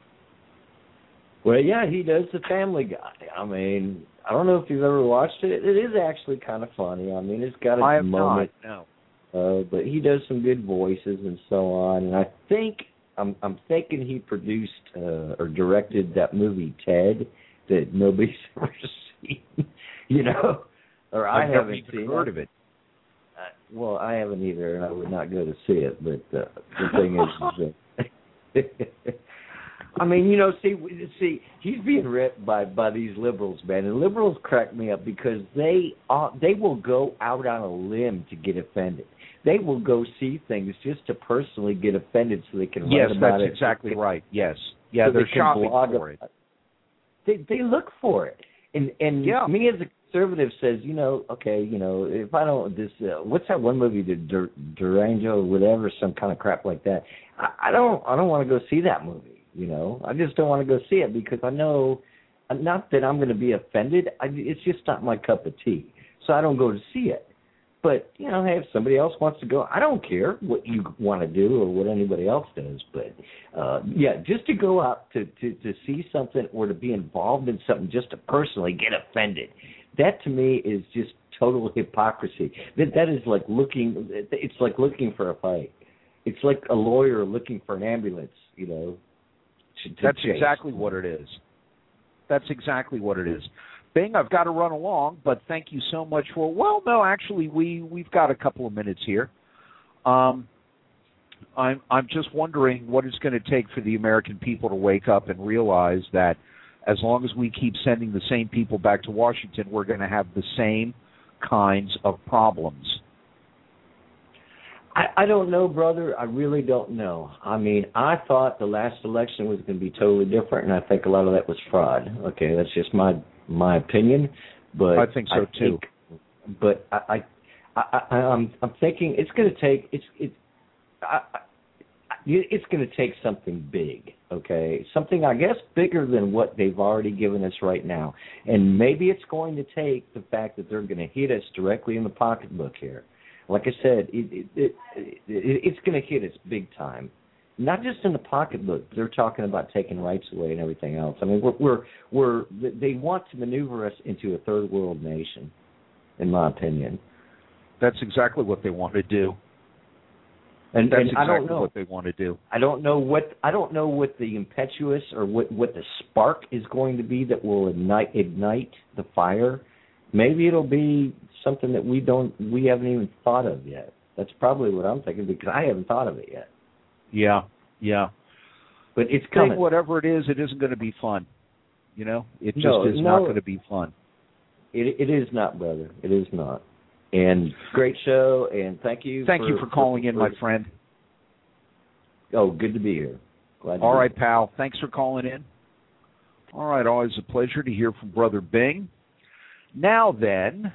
Well, yeah, he does the Family Guy. I mean, I don't know if you've ever watched it. It is actually kind of funny. I mean, it's got a I have moment. Not, no. Uh, but he does some good voices and so on. And I think I'm I'm thinking he produced uh, or directed that movie Ted that nobody's ever seen. You know, or I I've haven't never even seen heard it. of it. Uh, well, I haven't either, and I would not go to see it. But uh, the thing is, is that I mean, you know, see, see, he's being ripped by by these liberals, man, and liberals crack me up because they uh, they will go out on a limb to get offended. They will go see things just to personally get offended so they can yes, write about it. Yes, that's exactly right. Yes, yeah, so they're they shopping for it. They they look for it, and and yeah. me as a conservative says, you know, okay, you know, if I don't this, uh, what's that one movie, the Dur- Durango or whatever, some kind of crap like that. I, I don't I don't want to go see that movie. You know, I just don't want to go see it because I know, not that I'm going to be offended. I, it's just not my cup of tea, so I don't go to see it. But you know, hey, if somebody else wants to go, I don't care what you want to do or what anybody else does. But uh, yeah, just to go out to, to to see something or to be involved in something, just to personally get offended, that to me is just total hypocrisy. That that is like looking. It's like looking for a fight. It's like a lawyer looking for an ambulance. You know. That's chase. exactly what it is. That's exactly what it is. Bing, I've got to run along, but thank you so much for. Well, no, actually, we we've got a couple of minutes here. Um, I'm I'm just wondering what it's going to take for the American people to wake up and realize that as long as we keep sending the same people back to Washington, we're going to have the same kinds of problems. I, I don't know, brother. I really don't know. I mean, I thought the last election was going to be totally different, and I think a lot of that was fraud. Okay, that's just my my opinion. But I think so I too. Think, but I, I, I, I'm I'm thinking it's going to take it's it. I, I, it's going to take something big. Okay, something I guess bigger than what they've already given us right now, and maybe it's going to take the fact that they're going to hit us directly in the pocketbook here. Like I said, it, it, it, it, it's going to hit us big time. Not just in the pocketbook. They're talking about taking rights away and everything else. I mean, we're, we're, we're they want to maneuver us into a third world nation, in my opinion. That's exactly what they want to do. And, That's and exactly I don't know what they want to do. I don't know what I don't know what the impetuous or what, what the spark is going to be that will ignite ignite the fire. Maybe it'll be something that we don't, we haven't even thought of yet. That's probably what I'm thinking because I haven't thought of it yet. Yeah, yeah. But it's coming. Think whatever it is, it isn't going to be fun. You know, it just no, is no, not going to be fun. It, it is not, brother. It is not. And great show, and thank you. Thank for, you for calling for, in, my friend. Oh, good to be here. Glad to All be right, here. pal. Thanks for calling in. All right, always a pleasure to hear from Brother Bing. Now then,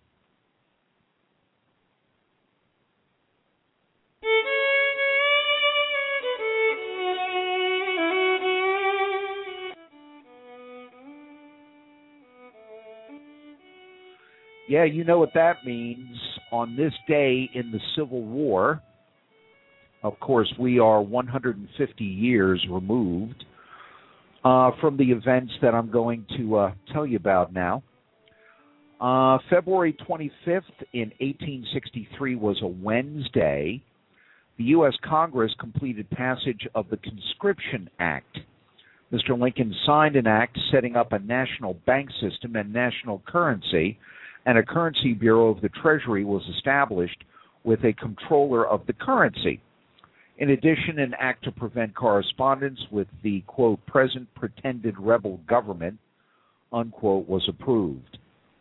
yeah, you know what that means. On this day in the Civil War, of course, we are one hundred fifty years removed uh, from the events that I'm going to uh, tell you about now. Uh, February twenty-fifth in eighteen sixty-three was a Wednesday. The U S Congress completed passage of the Conscription Act. Mister Lincoln signed an act setting up a national bank system and national currency, and a currency bureau of the Treasury was established with a controller of the currency. In addition, an act to prevent correspondence with the, quote, present pretended rebel government, unquote, was approved.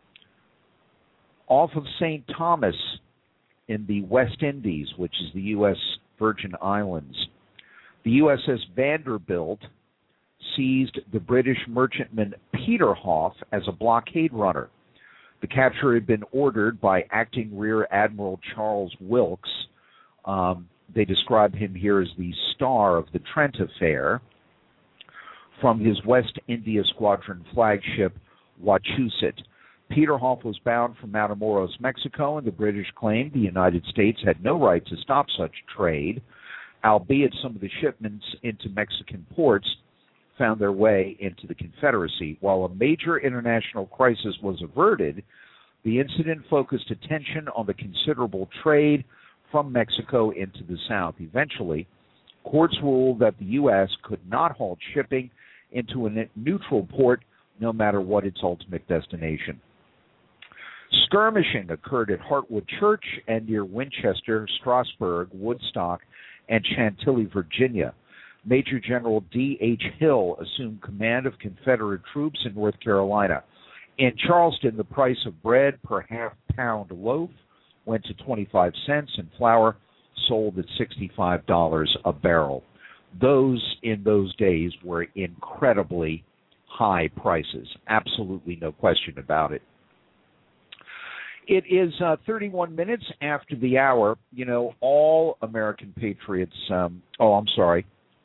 Off of Saint Thomas in the West Indies, which is the U S Virgin Islands, The U S S Vanderbilt seized the British merchantman Peterhoff as a blockade runner. The capture had been ordered by Acting Rear Admiral Charles Wilkes. Um, they describe him here as the star of the Trent affair, from his West India Squadron flagship Wachusett. Peterhoff was bound from Matamoros, Mexico, and the British claimed the United States had no right to stop such trade, albeit some of the shipments into Mexican ports found their way into the Confederacy. While a major international crisis was averted, the incident focused attention on the considerable trade from Mexico into the South. Eventually, courts ruled that the U S could not halt shipping into a neutral port, no matter what its ultimate destination. Skirmishing occurred at Hartwood Church and near Winchester, Strasburg, Woodstock, and Chantilly, Virginia. Major General D H Hill assumed command of Confederate troops in North Carolina. In Charleston, the price of bread per half-pound loaf went to twenty-five cents, and flour sold at sixty-five dollars a barrel. Those, in those days, were incredibly high prices. Absolutely no question about it. It is uh, thirty-one minutes after the hour. You know, all American patriots, um, oh, I'm sorry.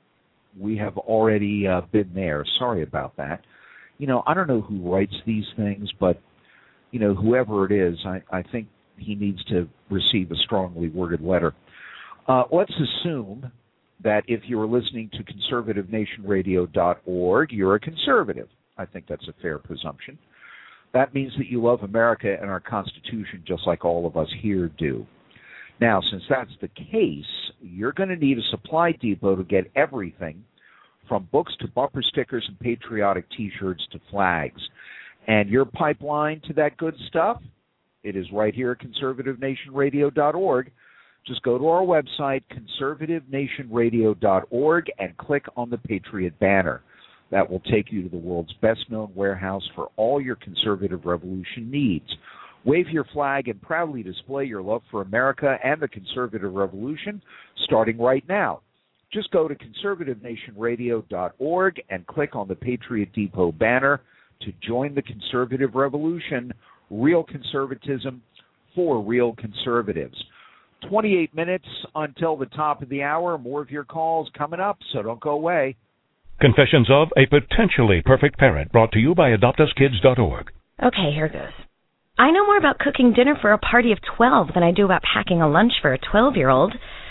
We have already uh, been there. Sorry about that. You know, I don't know who writes these things, but, you know, whoever it is, I, I think he needs to receive a strongly worded letter. Uh, let's assume that if you're listening to conservative nation radio dot org, you're a conservative. I think that's a fair presumption. That means that you love America and our Constitution just like all of us here do. Now, since that's the case, you're going to need a supply depot to get everything from books to bumper stickers and patriotic T-shirts to flags. And your pipeline to that good stuff, it is right here at conservative nation radio dot org. Just go to our website, conservative nation radio dot org, and click on the Patriot banner. That will take you to the world's best-known warehouse for all your conservative revolution needs. Wave your flag and proudly display your love for America and the conservative revolution starting right now. Just go to conservative nation radio dot org and click on the Patriot Depot banner to join the conservative revolution. Real conservatism for real conservatives. twenty-eight minutes until the top of the hour. More of your calls coming up, so don't go away. Confessions of a Potentially Perfect Parent, brought to you by adopt us kids dot org. Okay, here goes. I know more about cooking dinner for a party of twelve than I do about packing a lunch for a twelve-year-old.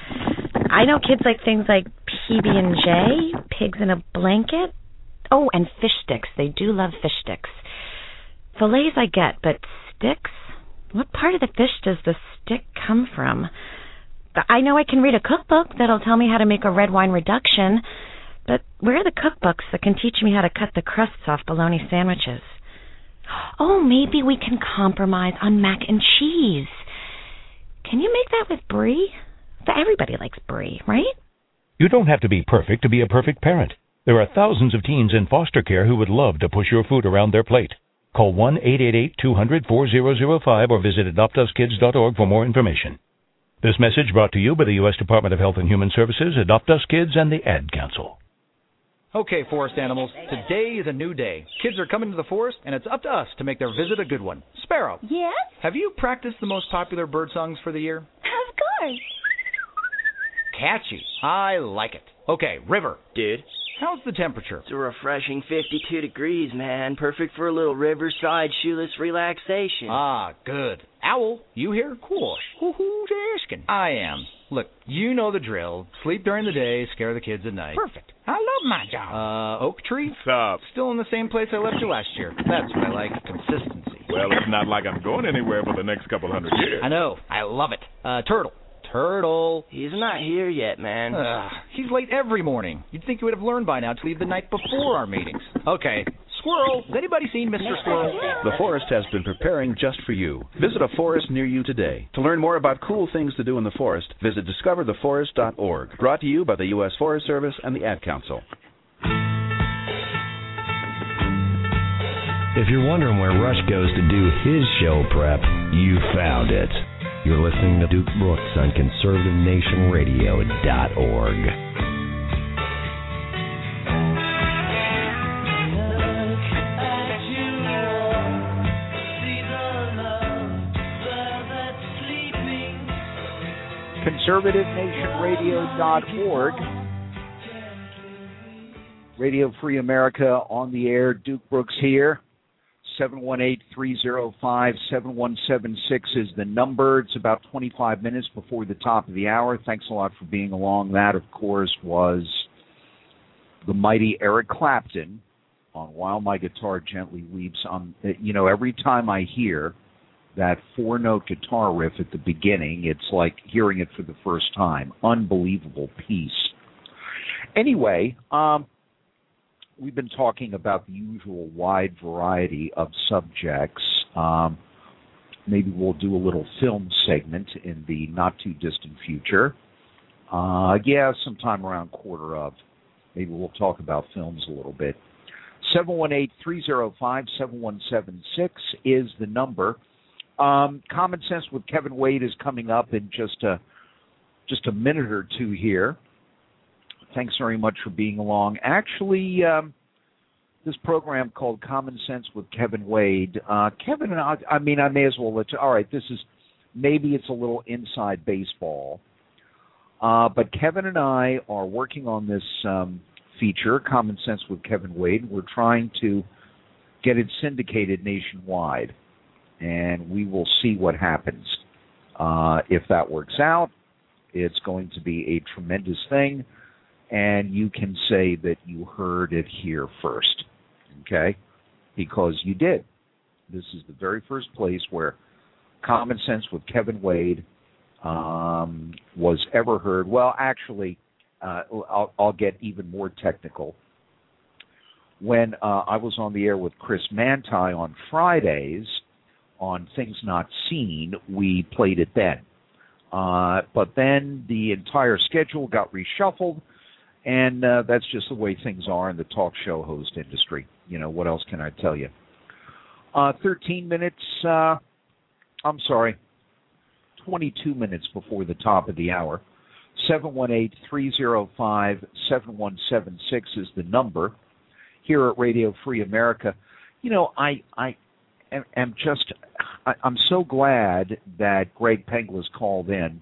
I know kids like things like P B and J, pigs in a blanket. Oh, and fish sticks. They do love fish sticks. Fillets I get, but sticks? What part of the fish does the stick come from? I know I can read a cookbook that'll tell me how to make a red wine reduction, but where are the cookbooks that can teach me how to cut the crusts off bologna sandwiches? Oh, maybe we can compromise on mac and cheese. Can you make that with brie? Everybody likes brie, right? You don't have to be perfect to be a perfect parent. There are thousands of teens in foster care who would love to push your food around their plate. Call one eight eight eight, two hundred, four thousand five or visit adopt us kids dot org for more information. This message brought to you by the U S Department of Health and Human Services, Adopt Us Kids, and the Ad Council. Okay, forest animals, today is a new day. Kids are coming to the forest, and it's up to us to make their visit a good one. Sparrow. Yes? Have you practiced the most popular bird songs for the year? Of course. Catchy. I like it. Okay, River. Dude. How's the temperature? It's a refreshing fifty-two degrees, man. Perfect for a little riverside shoeless relaxation. Ah, good. Owl, you here? Cool. Who's asking? I am. Look, you know the drill. Sleep during the day, scare the kids at night. Perfect. I love my job. Uh, Oak Tree? Stop. Still in the same place I left you last year. That's what I like, consistency. Well, it's not like I'm going anywhere for the next couple hundred years. I know. I love it. Uh, Turtle. Turtle. He's not here yet, man. Uh, he's late every morning. You'd think you would have learned by now to leave the night before our meetings. Okay. Squirrel. Has anybody seen Mister Squirrel? The forest has been preparing just for you. Visit a forest near you today. To learn more about cool things to do in the forest, visit discover the forest dot org. Brought to you by the U S Forest Service and the Ad Council. If you're wondering where Rush goes to do his show prep, you found it. You're listening to Duke Brooks on conservative nation radio dot org. conservative nation radio dot org. Radio Free America on the air. Duke Brooks here. seven one eight, three oh five, seven one seven six is the number. It's about twenty-five minutes before the top of the hour. Thanks a lot for being along. That, of course, was the mighty Eric Clapton on While My Guitar Gently Weeps. Um, you know, every time I hear that four-note guitar riff at the beginning, it's like hearing it for the first time. Unbelievable piece. Anyway, um, we've been talking about the usual wide variety of subjects. Um, maybe we'll do a little film segment in the not-too-distant future. Uh, yeah, sometime around quarter of. Maybe we'll talk about films a little bit. seven one eight, three oh five, seven one seven six is the number. Um, Common Sense with Kevin Wade is coming up in just a just a minute or two here. Thanks very much for being along. Actually, um, this program called Common Sense with Kevin Wade, uh, Kevin and I, I mean, I may as well let you, all right, this is, maybe it's a little inside baseball, uh, but Kevin and I are working on this um, feature, Common Sense with Kevin Wade. We're trying to get it syndicated nationwide, and we will see what happens. Uh, if that works out, it's going to be a tremendous thing. And you can say that you heard it here first, okay? Because you did. This is the very first place where Common Sense with Kevin Wade um, was ever heard. Well, actually, uh, I'll, I'll get even more technical. When uh, I was on the air with Chris Manti on Fridays on Things Not Seen, we played it then. Uh, but then the entire schedule got reshuffled. And uh, that's just the way things are in the talk show host industry. You know, what else can I tell you? Uh, thirteen minutes, uh, I'm sorry, twenty-two minutes before the top of the hour. seven one eight, three oh five, seven one seven six is the number here at Radio Free America. You know, I, I am, am just, I, I'm so glad that Greg Penglis called in.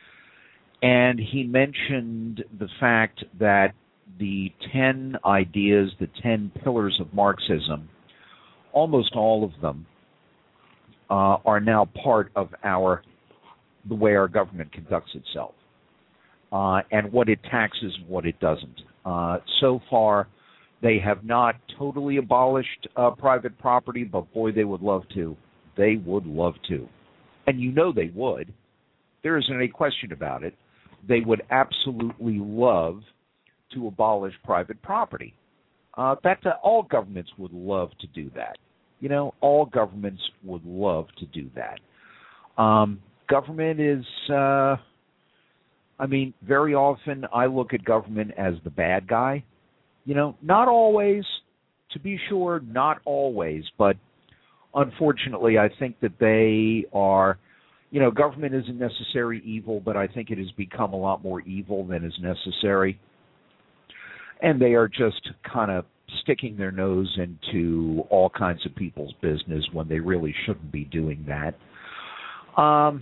And he mentioned the fact that the ten ideas, the ten pillars of Marxism, almost all of them uh, are now part of our the way our government conducts itself, uh, and what it taxes and what it doesn't. Uh, so far, they have not totally abolished uh, private property, but boy, they would love to. They would love to. And you know they would. There isn't any question about it. They would absolutely love to abolish private property. Uh, that uh, all governments would love to do that. You know, all governments would love to do that. Um, government is, uh, I mean, very often I look at government as the bad guy. You know, not always, to be sure, not always, but unfortunately I think that they are. You know, government isn't necessarily evil, but I think it has become a lot more evil than is necessary. And they are just kind of sticking their nose into all kinds of people's business when they really shouldn't be doing that. Um,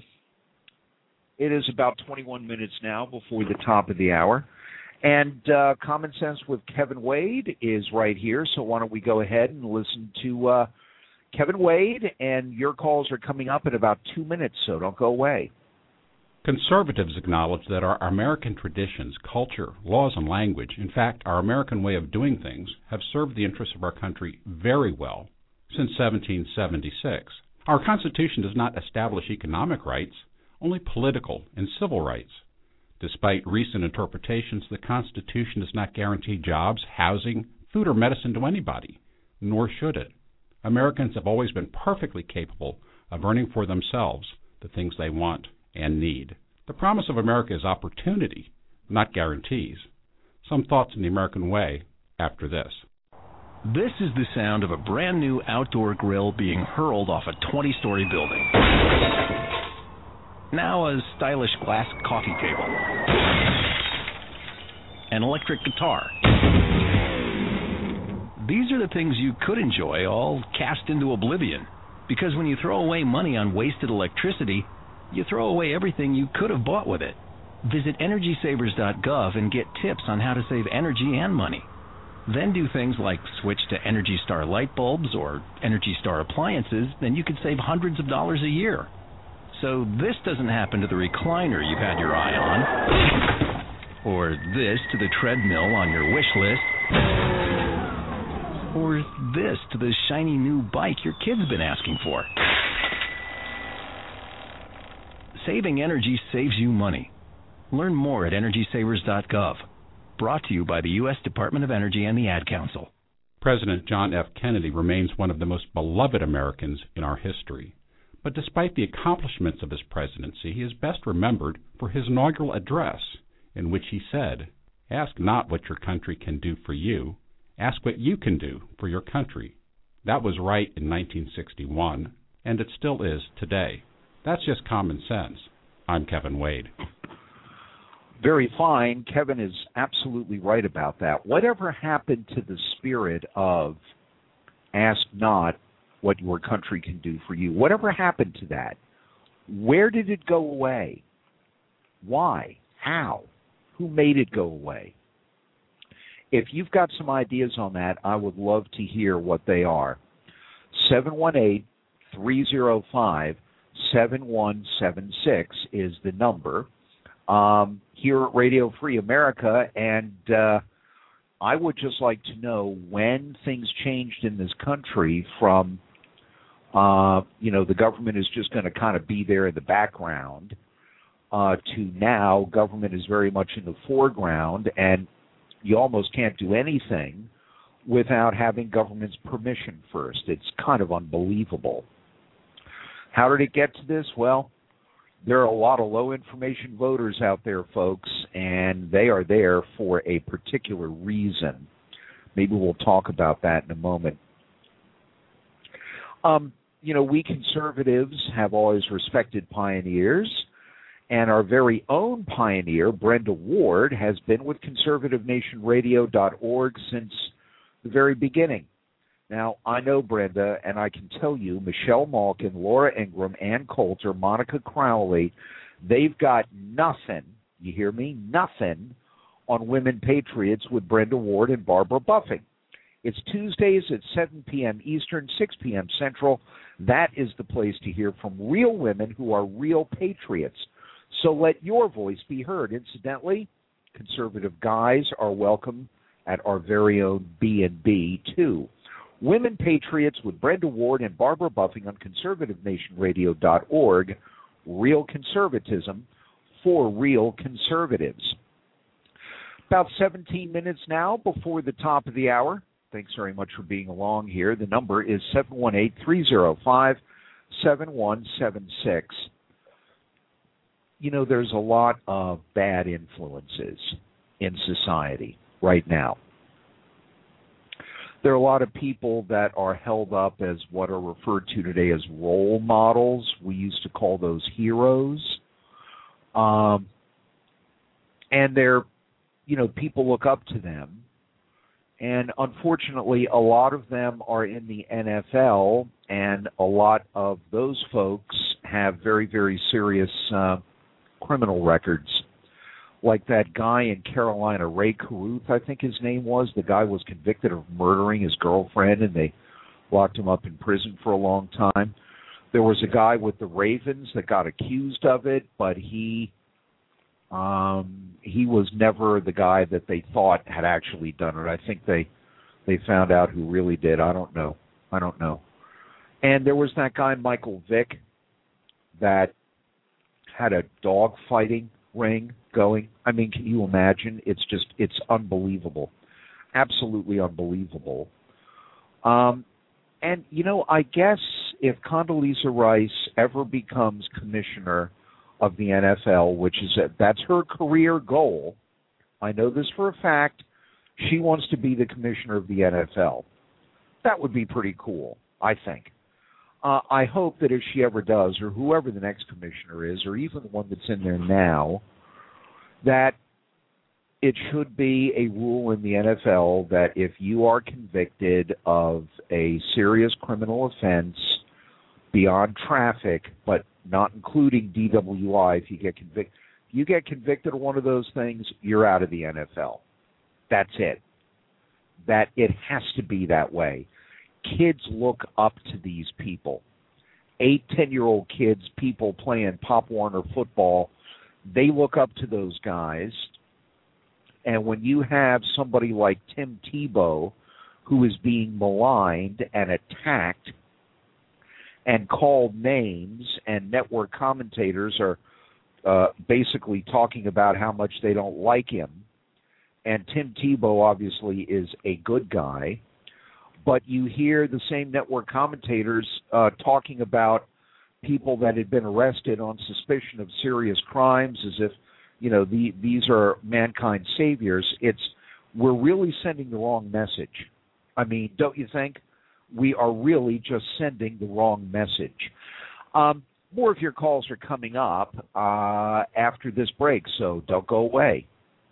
it is about twenty-one minutes now before the top of the hour. And uh, Common Sense with Kevin Wade is right here, so why don't we go ahead and listen to Uh, Kevin Wade, and your calls are coming up in about two minutes, so don't go away. Conservatives acknowledge that our American traditions, culture, laws, and language, in fact, our American way of doing things, have served the interests of our country very well since seventeen seventy-six. Our Constitution does not establish economic rights, only political and civil rights. Despite recent interpretations, the Constitution does not guarantee jobs, housing, food, or medicine to anybody, nor should it. Americans have always been perfectly capable of earning for themselves the things they want and need. The promise of America is opportunity, not guarantees. Some thoughts on the American way after this. This is the sound of a brand new outdoor grill being hurled off a twenty-story building. Now a stylish glass coffee table. An electric guitar. These are the things you could enjoy, all cast into oblivion. Because when you throw away money on wasted electricity, you throw away everything you could have bought with it. Visit energy savers dot gov and get tips on how to save energy and money. Then do things like switch to Energy Star light bulbs or Energy Star appliances, then you could save hundreds of dollars a year. So this doesn't happen to the recliner you've had your eye on, or this to the treadmill on your wish list, or this to the shiny new bike your kid's been asking for. Saving energy saves you money. Learn more at energy savers dot gov. Brought to you by the U S Department of Energy and the Ad Council. President John F. Kennedy remains one of the most beloved Americans in our history. But despite the accomplishments of his presidency, he is best remembered for his inaugural address, in which he said, "Ask not what your country can do for you. Ask what you can do for your country." That was right in nineteen sixty-one, and it still is today. That's just common sense. I'm Kevin Wade. Very fine. Kevin is absolutely right about that. Whatever happened to the spirit of ask not what your country can do for you? Whatever happened to that? Where did it go away? Why? How? Who made it go away? If you've got some ideas on that, I would love to hear what they are. seven one eight, three oh five, seven one seven six is the number um, here at Radio Free America, and uh, I would just like to know when things changed in this country from, uh, you know, the government is just going to kind of be there in the background uh, to now government is very much in the foreground, and you almost can't do anything without having government's permission first. It's kind of unbelievable. How did it get to this? Well, there are a lot of low-information voters out there, folks, and they are there for a particular reason. Maybe we'll talk about that in a moment. Um, you know, we conservatives have always respected pioneers, and our very own pioneer, Brenda Ward, has been with conservative nation radio dot org since the very beginning. Now, I know Brenda, and I can tell you, Michelle Malkin, Laura Ingram, Ann Coulter, Monica Crowley, they've got nothing, you hear me, nothing on Women Patriots with Brenda Ward and Barbara Buffing. It's Tuesdays at seven p.m. Eastern, six p.m. Central. That is the place to hear from real women who are real patriots. So let your voice be heard. Incidentally, conservative guys are welcome at our very own B and B, too. Women Patriots with Brenda Ward and Barbara Buffing on conservative nation radio dot org. Real conservatism for real conservatives. About seventeen minutes now before the top of the hour. Thanks very much for being along here. The number is seven one eight, three oh five, seven one seven six. You know, there's a lot of bad influences in society right now. There are a lot of people that are held up as what are referred to today as role models. We used to call those heroes. Um, and they're, you know, people look up to them. And unfortunately, a lot of them are in the N F L, and a lot of those folks have very, very serious uh, criminal records. Like that guy in Carolina, Ray Caruth, I think his name was. The guy was convicted of murdering his girlfriend, and they locked him up in prison for a long time. There was a guy with the Ravens that got accused of it, but he um, he was never the guy that they thought had actually done it. I think they they found out who really did. I don't know. I don't know. And there was that guy, Michael Vick, that had a dog fighting ring going. I mean, can you imagine? It's just, it's unbelievable. Absolutely unbelievable. Um, and, you know, I guess if Condoleezza Rice ever becomes commissioner of the N F L, which is, a, that's her career goal, I know this for a fact, she wants to be the commissioner of the N F L. That would be pretty cool, I think. Uh, I hope that if she ever does, or whoever the next commissioner is, or even the one that's in there now, that it should be a rule in the N F L that if you are convicted of a serious criminal offense beyond traffic, but not including D W I, if you get convicted, You get convicted of one of those things, you're out of the N F L. That's it. That it has to be that way. Kids look up to these people. Eight, ten-year-old kids, people playing Pop Warner football, they look up to those guys. And when you have somebody like Tim Tebow, who is being maligned and attacked and called names, and network commentators are uh, basically talking about how much they don't like him, and Tim Tebow obviously is a good guy, but you hear the same network commentators uh, talking about people that had been arrested on suspicion of serious crimes as if, you know, the, these are mankind's saviors. It's, we're really sending the wrong message. I mean, don't you think? We are really just sending the wrong message. Um, more of your calls are coming up uh, after this break, so don't go away.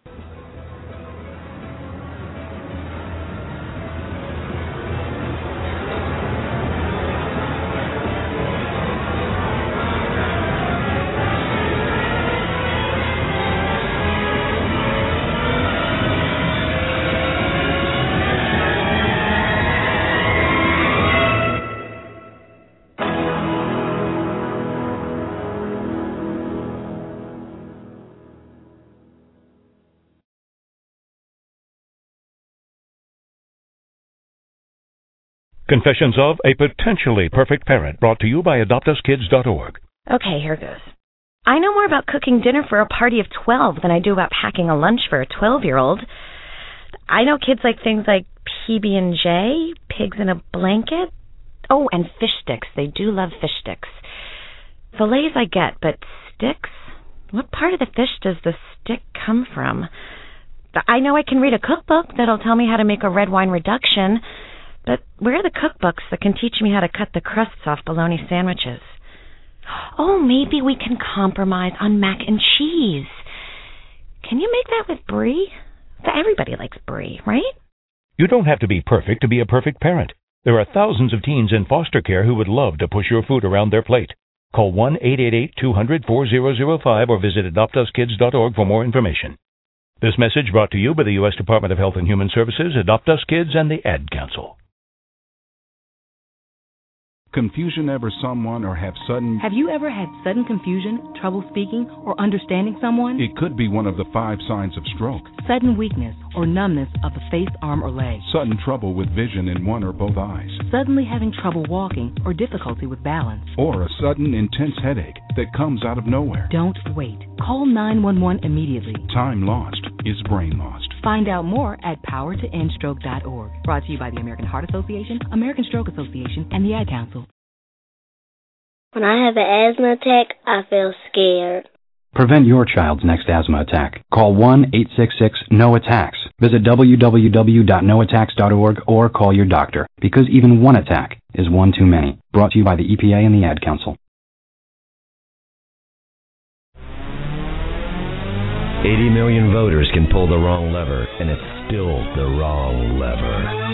Confessions of a Potentially Perfect Parent, brought to you by adopt us kids dot org. Okay, here goes. I know more about cooking dinner for a party of twelve than I do about packing a lunch for a twelve-year-old. I know kids like things like P B and J, pigs in a blanket. Oh, and fish sticks. They do love fish sticks. Fillets I get, but sticks? What part of the fish does the stick come from? I know I can read a cookbook that'll tell me how to make a red wine reduction, but where are the cookbooks that can teach me how to cut the crusts off bologna sandwiches? Oh, maybe we can compromise on mac and cheese. Can you make that with brie? Everybody likes brie, right? You don't have to be perfect to be a perfect parent. There are thousands of teens in foster care who would love to push your food around their plate. Call one eight eight eight, two hundred, four thousand five or visit adopt us kids dot org for more information. This message brought to you by the U S Department of Health and Human Services, Adopt Us Kids, and the Ad Council. Confusion ever someone or have sudden... Have you ever had sudden confusion, trouble speaking, or understanding someone? It could be one of the five signs of stroke. Sudden weakness or numbness of the face, arm, or leg. Sudden trouble with vision in one or both eyes. Suddenly having trouble walking or difficulty with balance. Or a sudden intense headache that comes out of nowhere. Don't wait. Call nine one one immediately. Time lost is brain lost. Find out more at power to end stroke dot org. Brought to you by the American Heart Association, American Stroke Association, and the Ad Council. When I have an asthma attack, I feel scared. Prevent your child's next asthma attack. Call one eight six six, N O attacks. Visit w w w dot no attacks dot org or call your doctor, because even one attack is one too many. Brought to you by the E P A and the Ad Council. eighty million voters can pull the wrong lever, and it's still the wrong lever.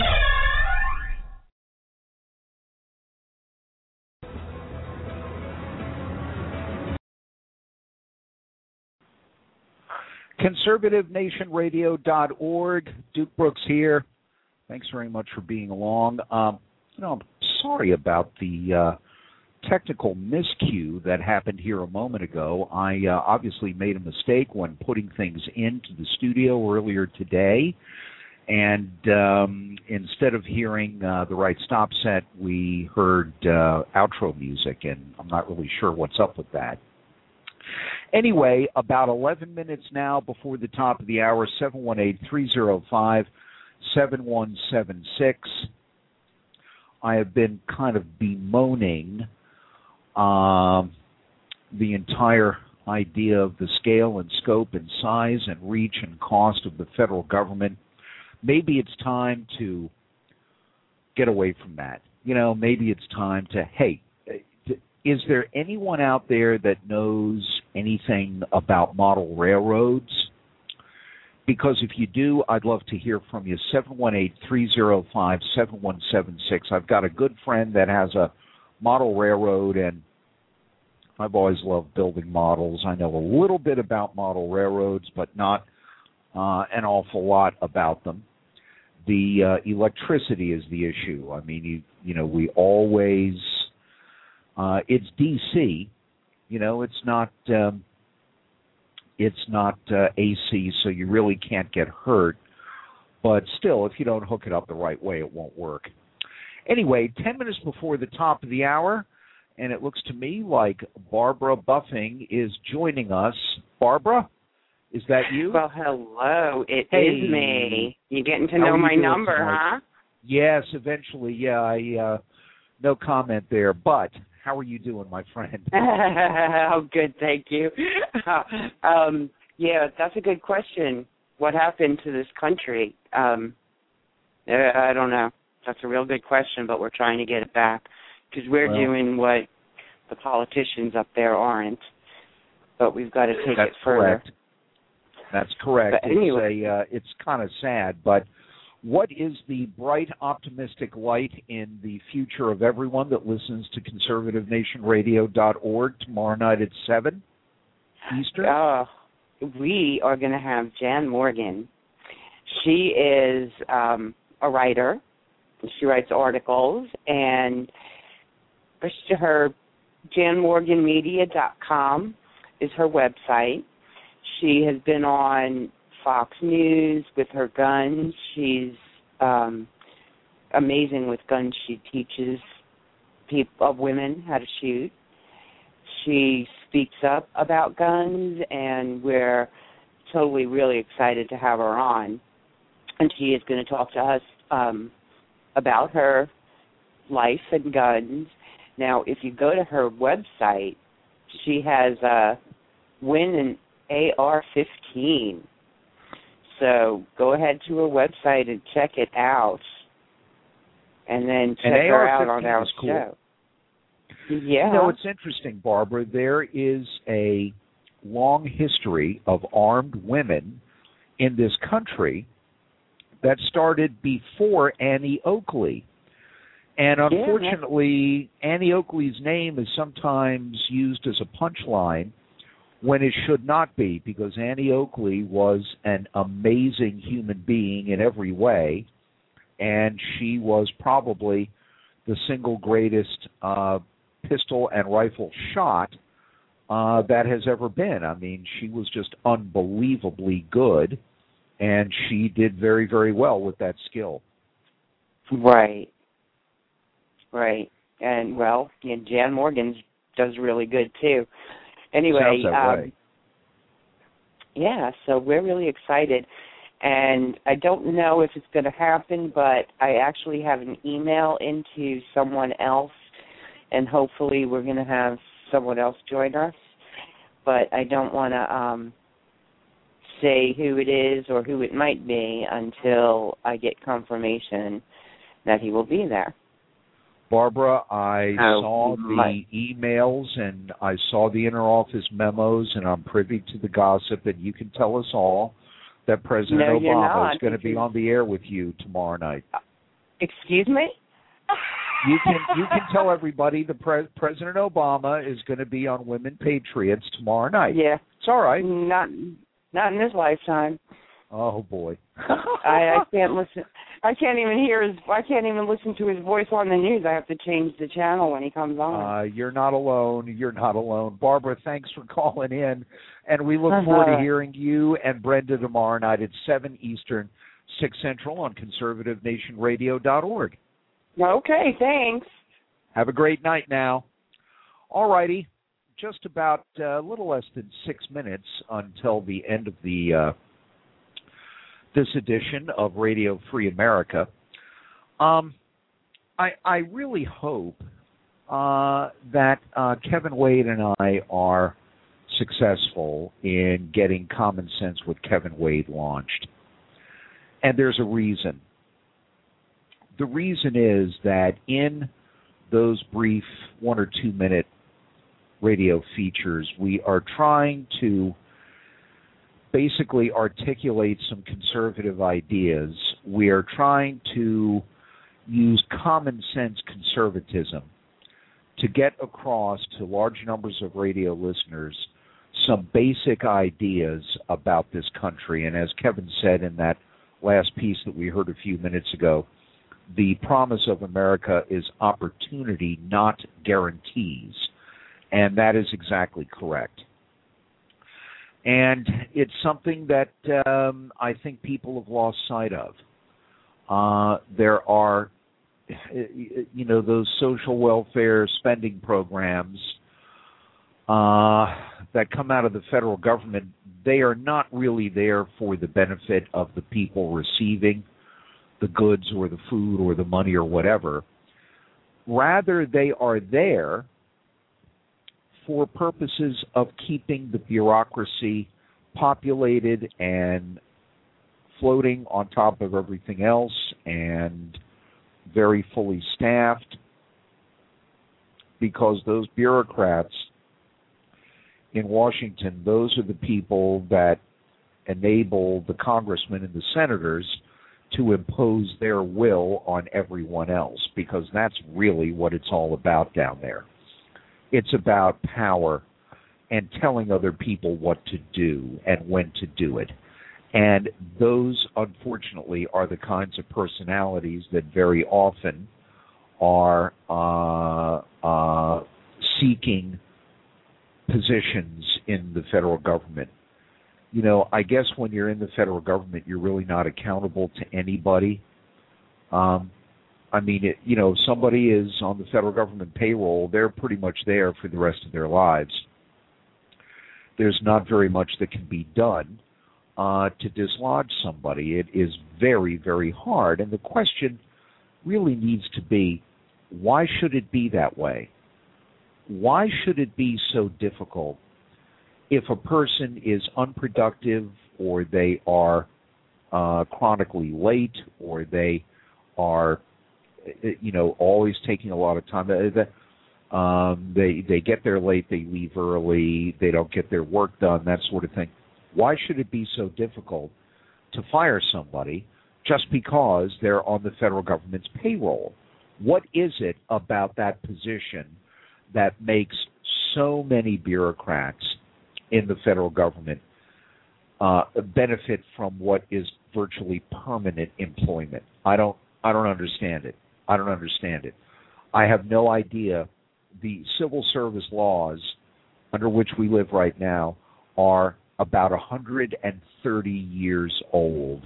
conservative nation radio dot org. Duke Brooks here. Thanks very much for being along. Um, you know, I'm sorry about the uh, technical miscue that happened here a moment ago. I uh, obviously made a mistake when putting things into the studio earlier today, and um, instead of hearing uh, the right stop set, we heard uh, outro music, and I'm not really sure what's up with that. Anyway, about eleven minutes now before the top of the hour, seven one eight, three oh five, seven one seven six. I have been kind of bemoaning um, the entire idea of the scale and scope and size and reach and cost of the federal government. Maybe it's time to get away from that. You know, maybe it's time to, hey, is there anyone out there that knows anything about model railroads? Because if you do, I'd love to hear from you. seven one eight, three oh five, seven one seven six. I've got a good friend that has a model railroad, and I've always loved building models. I know a little bit about model railroads, but not uh, an awful lot about them. The uh, electricity is the issue. I mean, you you know, we always uh, it's D C. You know, it's not um, it's not uh, A C, so you really can't get hurt. But still, if you don't hook it up the right way, it won't work. Anyway, ten minutes before the top of the hour, and it looks to me like Barbara Buffing is joining us. Barbara, is that you? Well, hello. It hey. is me. You getting to know my number, tonight? huh? Yes, eventually. Yeah, I uh, no comment there. But how are you doing, my friend? Oh, good, thank you. um, yeah, that's a good question. What happened to this country? Um, I don't know. That's a real good question, but we're trying to get it back because we're well, doing what the politicians up there aren't. But we've got to take that's it further. Correct. That's correct. But anyway, it's a, uh, it's kind of sad, but what is the bright, optimistic light in the future of everyone that listens to conservative nation radio dot org tomorrow night at seven Eastern? Uh, we are going to have Jan Morgan. She is um, a writer. She writes articles, and her jan morgan media dot com is her website. She has been on Fox News with her guns. She's um, amazing with guns. She teaches people, of women how to shoot. She speaks up about guns, and we're totally really excited to have her on. And she is going to talk to us um, about her life and guns. Now, if you go to her website, she has a win an A R fifteen. So go ahead to her website and check it out, and then check her out on our cool. show. Yeah. You know, it's interesting, Barbara. There is a long history of armed women in this country that started before Annie Oakley. And unfortunately, yeah, Annie Oakley's name is sometimes used as a punchline when it should not be, because Annie Oakley was an amazing human being in every way, and she was probably the single greatest uh, pistol and rifle shot uh, that has ever been. I mean, she was just unbelievably good, and she did very, very well with that skill. Right. Right. And, well, yeah, Jan Morgan does really good, too. Anyway, um, yeah, so we're really excited. And I don't know if it's going to happen, but I actually have an email into someone else, and hopefully we're going to have someone else join us. But I don't want to um, say who it is or who it might be until I get confirmation that he will be there. Barbara, I oh, saw the my. emails and I saw the inter-office memos, and I'm privy to the gossip, and you can tell us all that President no, Obama is going to be on the air with you tomorrow night. Excuse me? You can you can tell everybody the pre- President Obama is going to be on Women Patriots tomorrow night. Yeah. It's all right. Not not in this lifetime. Oh boy. I, I can't listen. I can't even hear his. I can't even listen to his voice on the news. I have to change the channel when he comes on. Uh, you're not alone. You're not alone, Barbara. Thanks for calling in, and we look uh-huh. forward to hearing you and Brenda tomorrow night at seven Eastern, six Central on conservative nation radio dot org. Okay, thanks. Have a great night now. All righty, just about uh, a little less than six minutes until the end of the. Uh, this edition of Radio Free America. Um, I, I really hope uh, that uh, Kevin Wade and I are successful in getting Common Sense with Kevin Wade launched. And there's a reason. The reason is that in those brief one or two minute radio features, we are trying to basically articulate some conservative ideas. We are trying to use common sense conservatism to get across to large numbers of radio listeners some basic ideas about this country. And as Kevin said in that last piece that we heard a few minutes ago, the promise of America is opportunity, not guarantees. And that is exactly correct. And it's something that um, I think people have lost sight of. Uh, there are, you know, those social welfare spending programs uh, that come out of the federal government. They are not really there for the benefit of the people receiving the goods or the food or the money or whatever. Rather, they are there for purposes of keeping the bureaucracy populated and floating on top of everything else and very fully staffed, because those bureaucrats in Washington, those are the people that enable the congressmen and the senators to impose their will on everyone else, because that's really what it's all about down there. It's about power and telling other people what to do and when to do it. And those, unfortunately, are the kinds of personalities that very often are uh, uh, seeking positions in the federal government. You know, I guess when you're in the federal government, you're really not accountable to anybody. Um, I mean, it, you know, if somebody is on the federal government payroll, they're pretty much there for the rest of their lives. There's not very much that can be done uh, to dislodge somebody. It is very, very hard. And the question really needs to be, why should it be that way? Why should it be so difficult if a person is unproductive, or they are uh, chronically late, or they are, you know, always taking a lot of time? Um, they they get there late, they leave early, they don't get their work done, that sort of thing. Why should it be so difficult to fire somebody just because they're on the federal government's payroll? What is it about that position that makes so many bureaucrats in the federal government uh, benefit from what is virtually permanent employment? I don't I don't understand it. I don't understand it. I have no idea. The civil service laws under which we live right now are about one hundred thirty years old,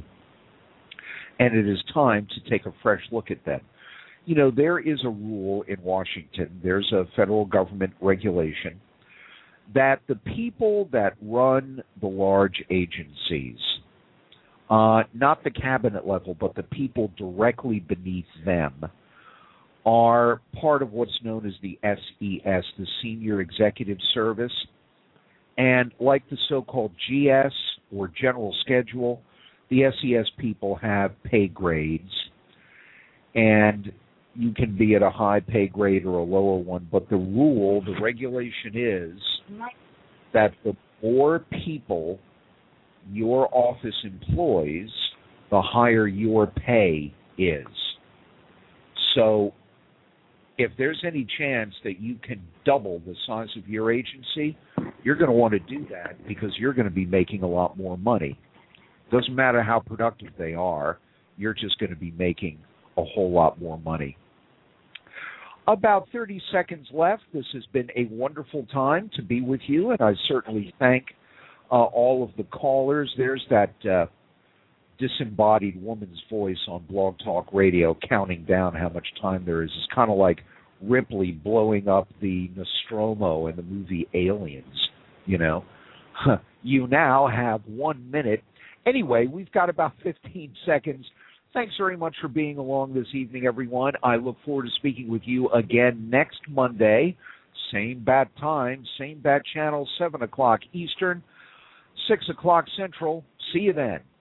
and it is time to take a fresh look at them. You know, there is a rule in Washington, there's a federal government regulation, that the people that run the large agencies, uh, not the cabinet level, but the people directly beneath them, are part of what's known as the S E S, the Senior Executive Service. And like the so-called G S, or General Schedule, the S E S people have pay grades. And you can be at a high pay grade or a lower one, but the rule, the regulation is that the more people your office employs, the higher your pay is. So if there's any chance that you can double the size of your agency, you're going to want to do that because you're going to be making a lot more money. Doesn't matter how productive they are, you're just going to be making a whole lot more money. About thirty seconds left. This has been a wonderful time to be with you, and I certainly thank uh, all of the callers. There's that uh, disembodied woman's voice on Blog Talk Radio counting down how much time there is. It's kind of like Ripley blowing up the Nostromo in the movie Aliens, you know. You now have one minute. Anyway, we've got about fifteen seconds. Thanks very much for being along this evening, everyone. I look forward to speaking with you again next Monday. Same bat time, same bat channel, seven o'clock Eastern, six o'clock Central. See you then.